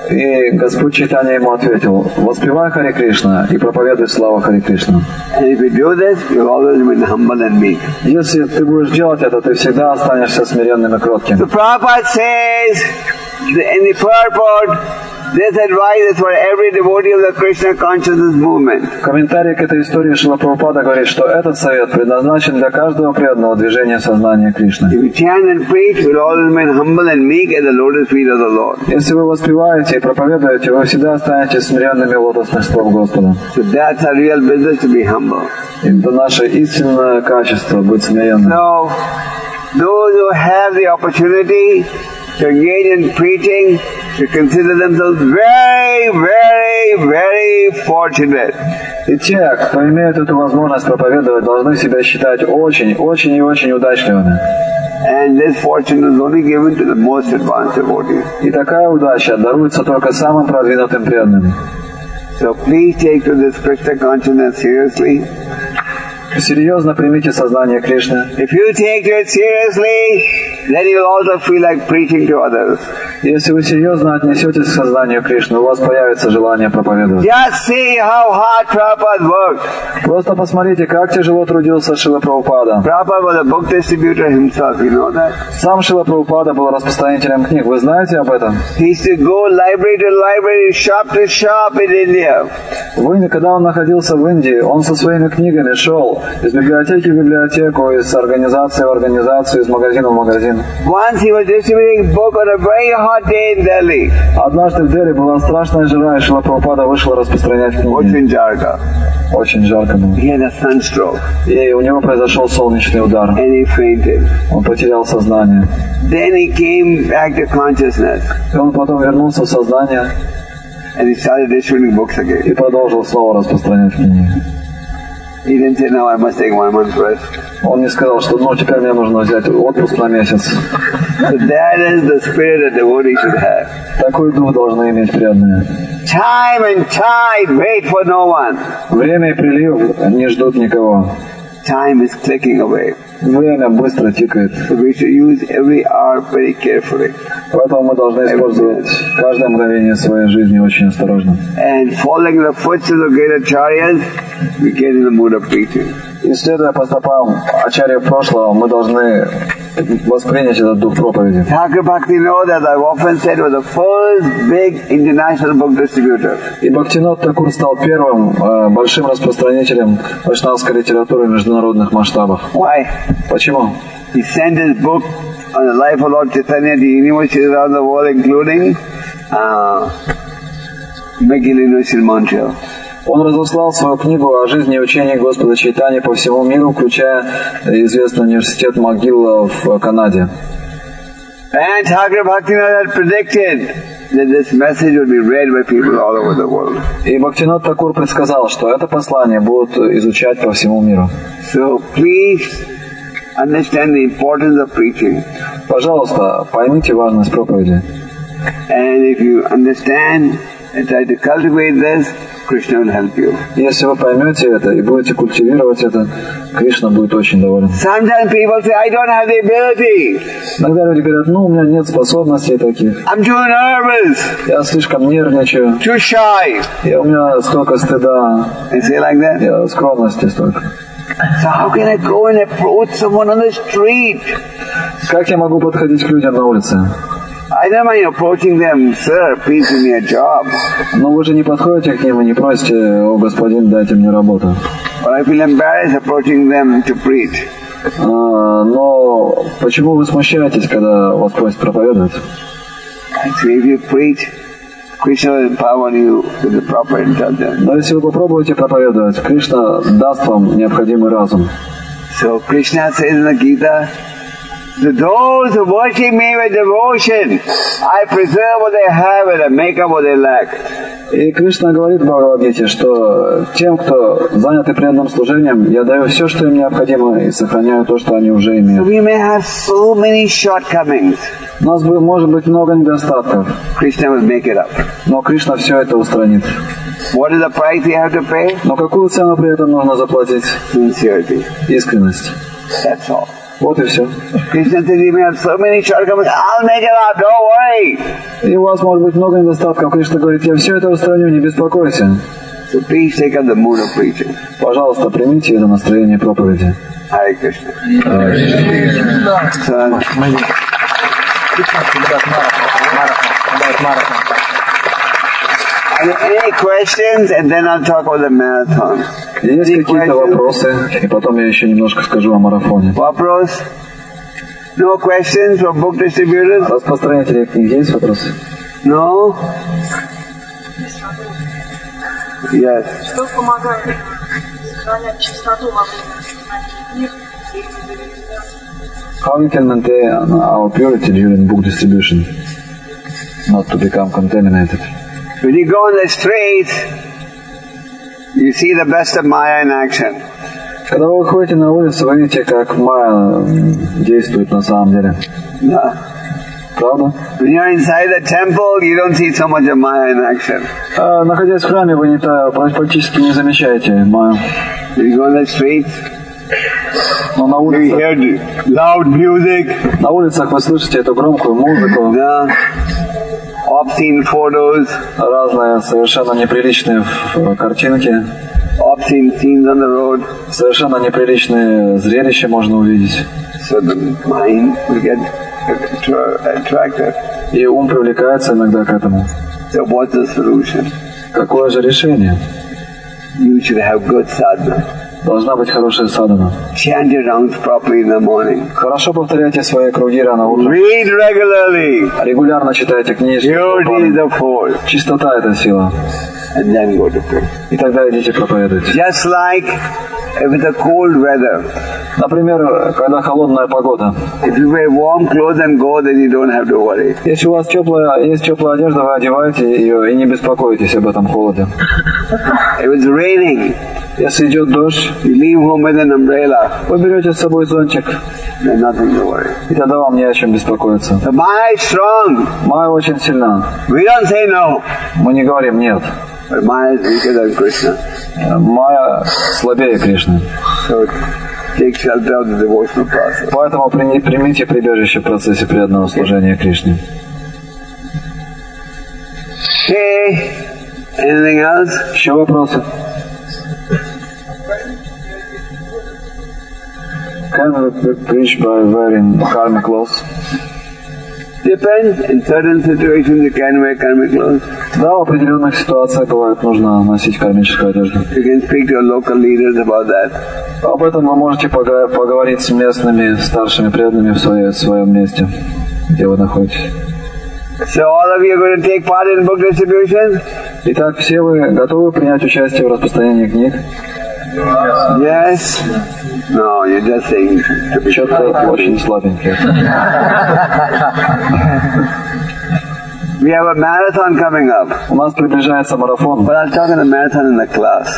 И Господь Чайтанья ему ответил: «Воспевай Харе Кришна и проповедуй славу Харе Кришна». And if you do this, you'll always remain humble and meek. Если ты будешь делать это, ты всегда останешься смиренным и кротким. So Prabhupada says in the purport, this advice is for every devotee of the Krishna consciousness movement. В комментарии к этой истории Шрила Прабхупада говорит, что этот совет предназначен для каждого преданного движения сознания Кришны. If you chant and preach, you'll always remain humble and meek at the lotus feet of the Lord. Если вы воспеваете и проповедуете, вы всегда останетесь смиренными у лотосных стоп Господа. So that's our real business, to be humble. И это наше истинное качество — быть смиренным. So, those who have the opportunity to engage in preaching should consider themselves very, very, very fortunate. И те, кто имеет эту возможность проповедовать, должны себя считать очень, очень и очень удачливыми. And this fortune is only given to the most advanced devotees. И такая удача даруется только самым продвинутым преданным. So please take to this Krishna consciousness seriously. Серьезно примите сознание Кришны. If you take it seriously, then you'll also feel like preaching to others. Если вы серьезно отнесетесь к сознанию Кришны, у вас появится желание проповедовать. Just see how hard Prabhupada worked. Просто посмотрите, как тяжело трудился Шрила Прабхупада. Prabhupada was a book distributor himself, you know that? Сам Шрила Прабхупада был распространителем книг. Вы знаете об этом? He used to go library to library, shop to shop in India. Когда он находился в Индии, он со своими книгами шел из библиотеки в библиотеку, из организации в организацию, из магазина в магазин. Once he was distributing book on a very hot day in Delhi. Однажды в Дели была страшная жара, и Шрила Прабхупада вышел распространять книги. Очень жарко. Очень жарко было. He had a sunstroke. И у него произошел солнечный удар. And he fainted. Он потерял сознание. Then he came back to consciousness. И он потом вернулся в сознание. And he started distributing books again. И продолжил снова распространять книги. He didn't say, "No, I must take 1 month rest." Он не сказал, что теперь мне нужно взять отпуск на месяц. So that is the spirit a devotee should have. Такой дух должны иметь преданные. Time and tide wait for no one. Время и прилив не ждут никого. Time is clicking away. Время быстро тикает. So we should use every hour very carefully. Поэтому мы должны использовать каждое мгновение своей жизни очень осторожно. And following the footsteps of great acharyas, we get in the mood of preaching. И следуя по стопам ачарьев прошлого, мы должны воспринять этот дух проповеди. Thakur Bhaktivinoda, as I've often said, was the first big international book distributor. И Бхактивинод Такур стал первым большим распространителем вайшнавской литературы в международных масштабах. Why? Почему? He sent his book on the life of Lord Chaitanya to universities around the world, including McGill University in Montreal. Он разослал свою книгу о жизни и учении Господа Чайтаньи по всему миру, включая известный университет МcGill в Канаде. And Thakur Bhaktivinoda had predicted that this message would be read by people all over the world. И Бхактивинод Такур предсказал, что это послание будут изучать по всему миру. So please understand the importance of preaching. Пожалуйста, поймите важность проповеди. And if you understand and try to cultivate this, Krishna will help you. Если вы поймете это и будете культивировать это, Кришна будет очень доволен. Sometimes people say, I don't have the ability. Иногда люди говорят, у меня нет способностей таких. I'm too nervous. Я слишком нервничаю. Too shy. И у меня столько стыда. They say like that. И скромности столько. So how can I go and approach someone on the street? Как я могу подходить к людям на улице? I don't mind approaching them, sir, please give me a job. Но вы же не подходите к ним и не просите, о господин, дайте мне работу. But I feel embarrassed approaching them to preach. Но почему вы смущаетесь, когда вас просят проповедовать? Actually, if you preach, Krishna will empower you with the proper intelligence. Но если вы попробуете проповедовать, Кришна даст вам необходимый разум. So Krishna says in the Gita, to those who worship me with devotion, I preserve what they have and I make up what they lack. И Кришна говорит в Бхагавад-гите, что тем, кто заняты преданным служением, я даю все, что им необходимо, и сохраняю то, что они уже So имеют. we may have so many shortcomings. У нас может быть много недостатков, Krishna will make it up. но Кришна все это устранит. What is the price you have to pay? Но какую цену при этом нужно заплатить? Sincerity. Искренность. That's all. Вот и все. Krishna says you may have so many shortcomings, I'll make it up, don't worry. И у вас может быть много недостатков. Кришна говорит, я все это устраню, не беспокойся. So please take up the mood of preaching. Пожалуйста, примите это настроение проповеди. Hare Krishna. Any questions? And then I'll talk about the marathon. Есть какие-то вопросы? И потом я еще немножко скажу о марафоне. Вопрос? No questions from book distributors? Распространители книг, есть вопросы? No? Yes. Что помогает сохранять чистоту во время написания книг? How we can maintain our purity during book distribution, not to become contaminated? When you go on the streets, you see the best of Maya in action. Когда вы выходите на улицу, вы видите, как Майя действует на самом деле. Yeah. Правда? When you're inside the temple, you don't see so much of Maya in action. Находясь в храме, вы практически не замечаете Майю. When you go on the streets, Но на you улицах, hear loud music, на улицах вы слышите эту громкую музыку, obscene photos, разные совершенно неприличные картинки, obscene scenes on the road. совершенно неприличные зрелища можно увидеть. So the mind will get attracted. И ум привлекается иногда к этому. So what's the solution? Какое же решение? You should have good sadhana. Должна быть хорошая садхана. Chant your rounds properly in the morning. Хорошо повторяйте свои круги рано утром. Read regularly. Регулярно читайте книжки. Purity is the force. Чистота — это сила. And then go to pray. И тогда идите проповедуйте. Just like if it's a cold weather. Например, когда холодная погода. If you wear warm clothes and go, then you don't have to worry. Если у вас есть теплая одежда, вы одеваете ее и не беспокойтесь об этом холоде. If it's raining, Если идет дождь, you leave home with an umbrella. вы берете с собой зонтик, There's nothing to worry. и тогда вам не о чем беспокоиться. The Maya is strong. Майя очень сильна. We don't say no. Мы не говорим «нет». But Maya is weaker than Krishna. Майя слабее Кришны. So take shelter of the devotional process. Поэтому примите прибежище в процессе преданного служения Кришне. Okay. Anything else? Еще вопросы? Can we preach by wearing karmic clothes? Depends. In certain situations you can wear karmic clothes. Да, в определенных ситуациях бывает нужно носить кармическую одежду. You can speak to your local leaders about that. Об этом вы можете поговорить с местными старшими преданными в своем месте, где вы находитесь. So all of you are going to take part in book distribution? Итак, все вы готовы принять участие в распространении книг? Yes? No, you're just saying to be Что-то очень слабенькое. We have a marathon coming up. У нас приближается марафон. But I'll talk in the marathon in the class.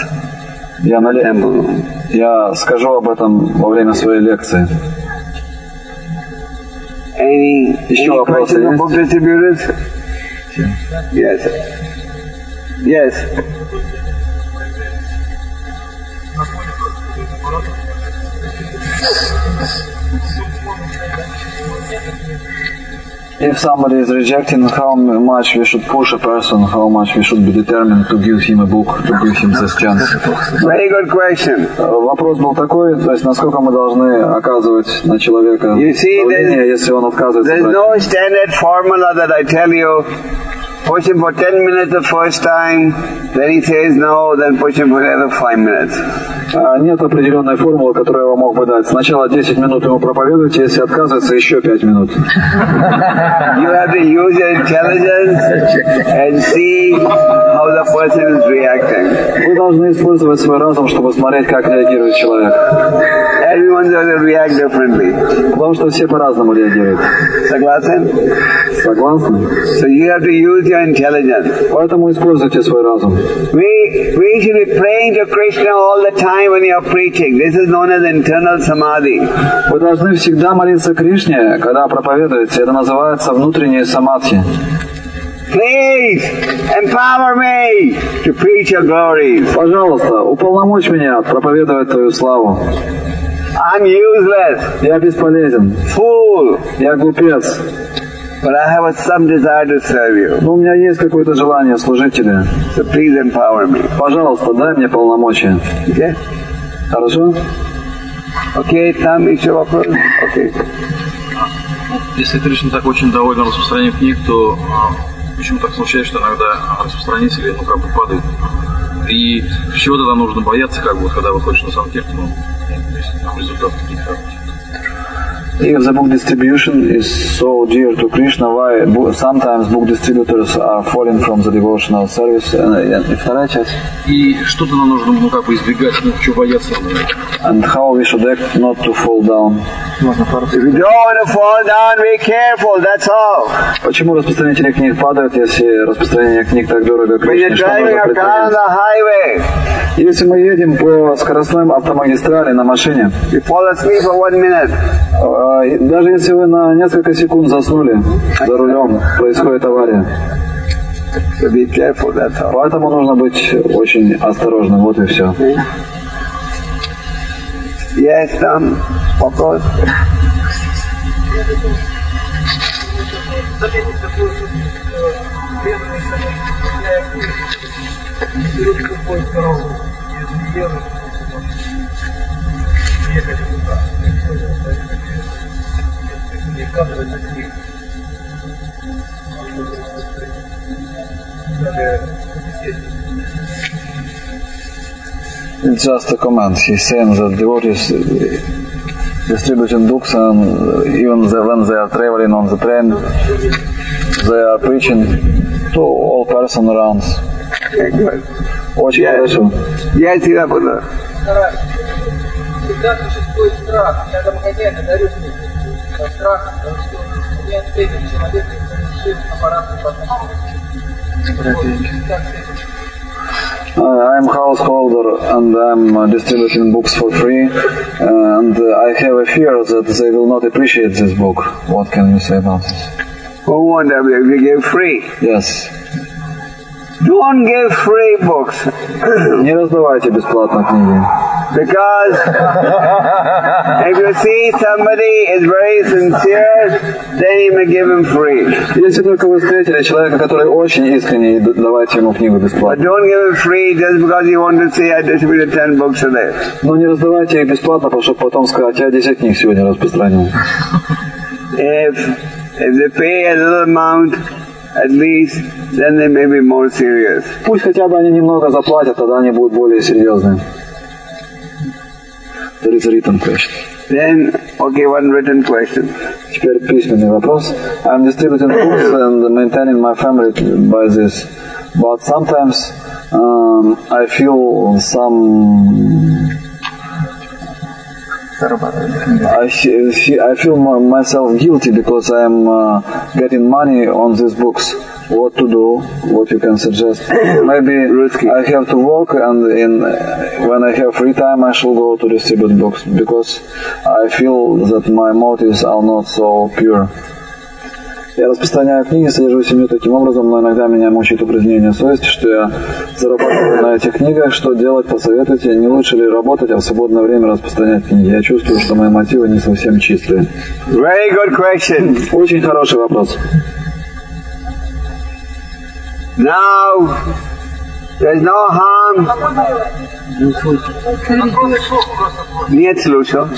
Я скажу об этом во время своей лекции. Any вопросы questions on есть? book distributors? Yes. Yes. If somebody is rejecting, how much we should push a person, how much we should be determined to give him a book, to give him this chance? Very good question. Вопрос был такой, то есть насколько мы должны оказывать на человека давление, если он отказывается. There's no standard formula that I tell you. Push him for 10 minutes the first time, then he says no, then push him for another 5 minutes. Нет определенной формулы, которую я вам мог бы дать. Сначала 10 минут ему проповедуйте, если отказывается, еще 5 минут. You have to use your intelligence and see how the person is reacting. Вы должны использовать свой разум, чтобы смотреть, как реагирует человек. Everyone's going to react differently. Потому что все по-разному реагируют. Согласен? Согласны? So you have to use your intelligence. Поэтому используйте свой разум. We should be praying to Krishna all the time when you are preaching. This is known as internal samadhi. Вы должны всегда молиться Кришне, когда проповедуете. Это называется внутреннее самадхи. Please empower me to preach your glories. Пожалуйста, уполномочь меня проповедовать Твою славу. I'm useless. Я бесполезен. Fool. Я глупец. But I have some desire to serve you. Но у меня есть какое-то желание служить Тебе. So please empower me. Пожалуйста, дай мне полномочия. Okay? Хорошо? Okay, там еще вопрос? Okay. Если Кришна так очень доволен распространением книг, то почему так случается, что иногда распространители, падают? И чего тогда нужно бояться, когда выходишь на Санкиртану, если там результат каких-то хороших? If the book distribution is so dear to Krishna, why sometimes book distributors are falling from the devotional service? И вторая часть. И что-то нам нужно, избегать, чего бояться. And how we should act not to fall down. If you don't want to fall down, be careful, that's all. Почему распространители книг падают, если распространение книг так дорого Кришне? Если мы едем по скоростной автомагистрали на машине, you fall asleep for 1 minute. Даже если вы на несколько секунд заснули за рулем, происходит авария. So be careful, that's all. Поэтому нужно быть очень осторожным, вот и все. Yes, вопрос. It's just a comment. He's saying that devotees distributing books, and even when they are traveling on the train, they are preaching to all persons around. Очень хорошо. Я тебя буду. Всегда существует страх. Я домохозяин дарю страх, что я встретил человека, и аппарат I'm householder and I'm distributing books for free, and I have a fear that they will not appreciate this book. What can you say about this? Who won't have it? We give free. Yes. Don't give free books. Не раздавайте бесплатно книги. Because if you see somebody is very sincere, then you may give him free. Если только вы встретили человека, который очень искренний, давайте ему книгу бесплатно. But don't give him free just because you want to say I distributed 10 books today. Но не раздавайте их бесплатно, чтобы потом сказать, я 10 книг сегодня распространил. If they pay a little amount, at least, then they may be more serious. Пусть хотя бы они немного заплатят, тогда они будут более серьезны. There is a written question. Then, okay, one written question. Теперь письменный вопрос. I'm distributing books and maintaining my family by this, but sometimes I feel I feel myself guilty because I'm getting money on these books. What to do? What you can suggest? Maybe I have to work, and when I have free time, I shall go to distribute books because I feel that my motives are not so pure. Я распространяю книги, содержу семью таким образом, но иногда меня мучает упразднение совести, что я зарабатываю на этих книгах. Что делать, посоветуйте? Не лучше ли работать, а в свободное время распространять книги? Я чувствую, что мои мотивы не совсем чистые. Very good question. Очень хороший вопрос. Now, there's no harm. Нет слушал.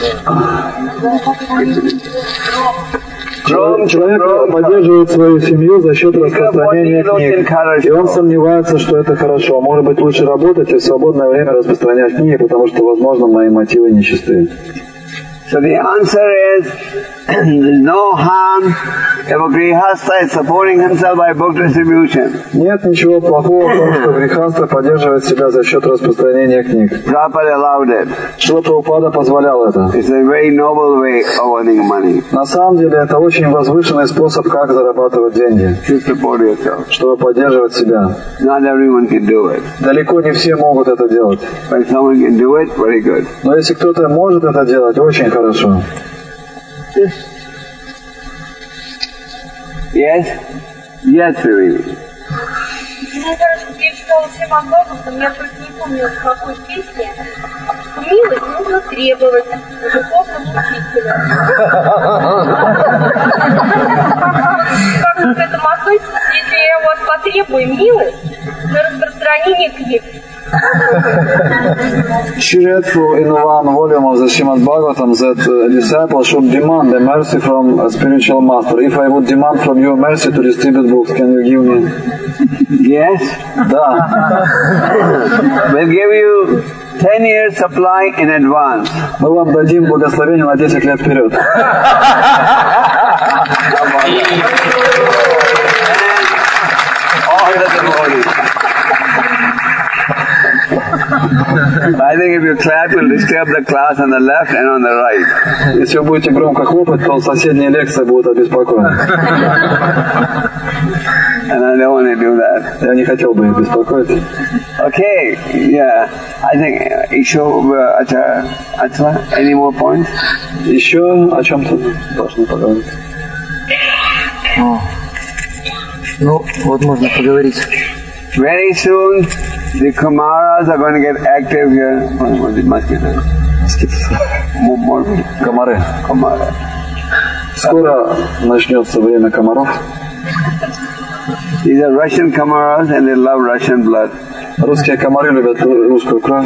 Человек поддерживает свою семью за счет распространения книг. И он сомневается, что это хорошо. Может быть, лучше работать и в свободное время распространять книги, потому что, возможно, мои мотивы нечистые. So the answer is, there's no harm if a grihastha is supporting himself by book distribution. Нет ничего плохого в том, что грихастха поддерживает себя за счет распространения книг. Prabhupada allowed it. Шрила Прабхупада позволял это. It's a very noble way of earning money. На самом деле, это очень возвышенный способ, как зарабатывать деньги, To support yourself. чтобы поддерживать себя. Not everyone can do it. Далеко не все могут это делать. But if someone can do it, very good. Но если кто-то может это делать, очень хорошо. Yes? Yes, really. Мне кажется, я читала Шримад Бхагаватам, я только не помню, в какой песне, что милость нужно требовать у духовного учителя. Как вы к этому относитесь, если я у вас потребую милость на распространение книг? She read for in one volume of the Srimad Bhagavatam that a disciple should demand the mercy from a spiritual master. If I would demand from you mercy to distribute books, can you give me? Yes? Да. We'll give you 10 years supply in advance. Мы вам дадим благословение на 10 лет вперед. All the devotees. I think if you clap, you'll disturb the class on the left and on the right. Если вы будете громко хлопать, то соседние лекции будут обеспокоены. And I don't want to do that. Я не хотел бы их беспокоить. Okay, yeah. I think еще any more points? Еще о чем-то должны поговорить. Ну, вот можно поговорить. Very soon, the Kumaras are going to get active here. What is it? Mosquitoes? More. Комары. Kumara. Скоро начнется время комаров. These are Russian Kumaras and they love Russian blood. Русские комары любят русскую кровь.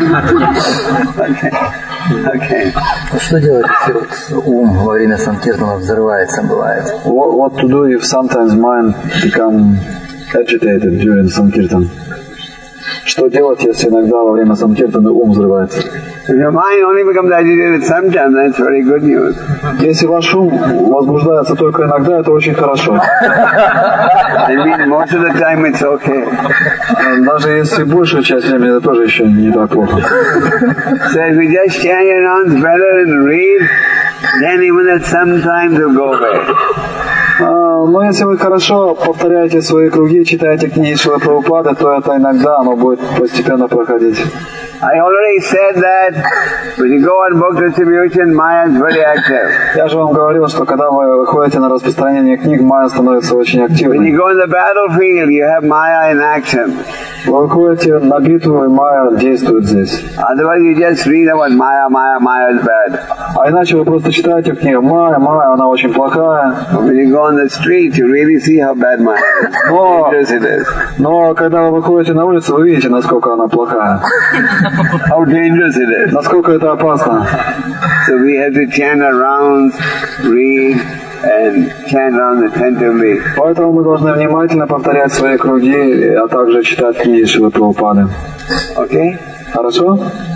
Okay. Что делать, если вот ум во время санкиртана взрывается, бывает? What to do if sometimes mind become agitated during Sankirtan? Что делать, если иногда во время Санкиртана ум взрывается? If your mind only becomes agitated sometimes, that's very good news. Если ваш ум возбуждается только иногда, это очень хорошо. I mean, most of the time it's okay. Даже если большую часть времени, это тоже еще не так плохо. So if you just chant your nouns better and read, then even that sometimes will go away. Но если вы хорошо повторяете свои круги, читаете книги Шрилы Прабхупады, то это иногда оно будет постепенно проходить. I already said that when you go on book distribution, Maya is very active. Я же вам говорил, что когда вы выходите на распространение книг, Майя становится очень When активной. you go on the battlefield, you have Maya in action. Вы выходите на битву, и Майя действует здесь. Otherwise, you just read about Maya is bad. А иначе вы просто читаете книгу Майя, она очень плохая. When you go on the street, you really see how bad Maya is. How dangerous it is. Но когда вы выходите на улицу, вы видите, насколько она плохая. How dangerous it is. Насколько это опасно. So we have to chant our rounds, read, and chant rounds attentively. Поэтому мы должны внимательно повторять свои круги, а также читать книги Шрилы Прабхупады. Okay? Хорошо?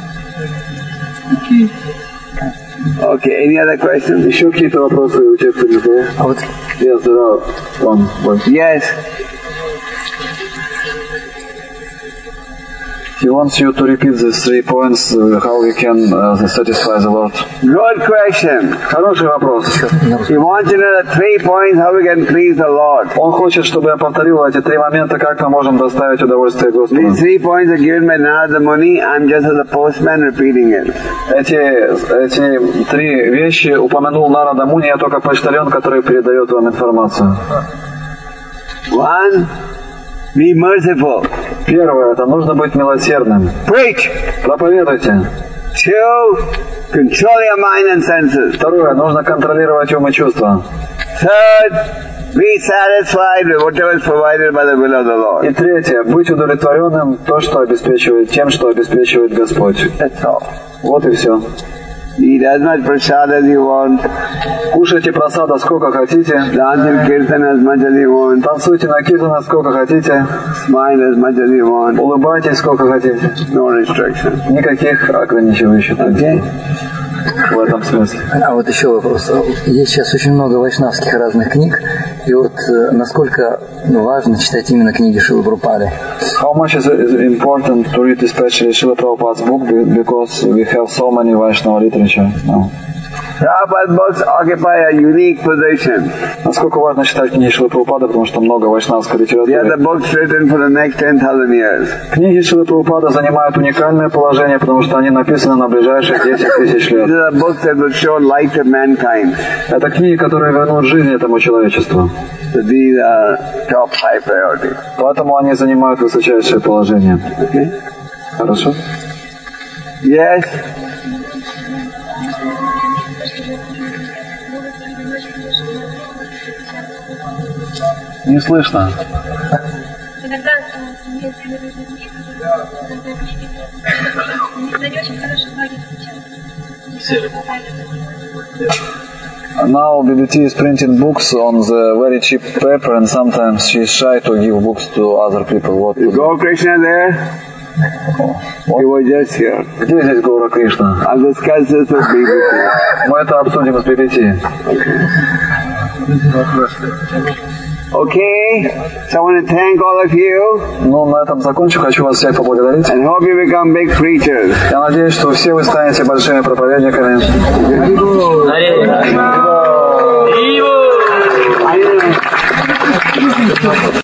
Okay, any other questions? Еще какие-то вопросы у тех, кто не знает? Yes, there are one. Yes. He wants you to repeat these 3 points, how we can satisfy the Lord. Good question. Хороший вопрос. He wants to know the 3 points how we can please the Lord. Он хочет, чтобы я повторил эти 3 момента, как мы можем доставить удовольствие Господу. These 3 points are given by Narada Muni. I'm just as a postman repeating it. Эти 3 вещи упомянул Нарада Муни, я только почтальон, который передает вам информацию. 1, be merciful. Первое, это нужно быть милосердным. Preach. Проповедуйте. 2, control your mind and senses. Второе, нужно контролировать ум и чувства. 3rd, be satisfied with whatever is provided by the will of the Lord. И третье, быть удовлетворенным тем, что обеспечивает Господь. That's all. Вот и все. Eat as much prasad as you want. Кушайте просада сколько хотите. Dance in kirtan as much as you want. Танцуйте на киртане сколько хотите. Smile as much as you want. Улыбайтесь сколько хотите. No restrictions. Никаких ограничивающих. Okay? В этом смысле. А вот еще вопрос. Есть сейчас очень много вайшнавских разных книг, и вот насколько важно читать именно книги Шрилы Прабхупады? How much is it important to read especially Srila Prabhupada's book because we have so many Vaishnava literature now? Prabhupada's books occupy a unique position. Насколько важно читать книги Шрилы Прабхупады, потому что много вайшнавской They are the литературы. books written for the next 10,000 years. Книги Шрилы Прабхупады занимают уникальное положение, потому что они написаны на ближайшие 10 тысяч These лет. are the books that will show light to mankind. Это книги, которые вернут жизнь этому человечеству. So these are top high priority. Поэтому они занимают высочайшее положение. Okay? Хорошо? Yes? Не слышно. Иногда медленно людьми, иногда не очень хорошо говорит сейчас. Now BBT is printing books on the very cheap paper, and sometimes she is shy to give books to other people. What to Is do? Gaur Krishna there? He was just here. Где здесь Гаура Кришна? I'll discuss this with BBT. Мы это обсудим с BBT. Okay? So I want to thank all of you Ну, на этом закончу. Хочу вас всех поблагодарить. and hope you become big preachers. Я надеюсь, что все вы станете большими проповедниками. I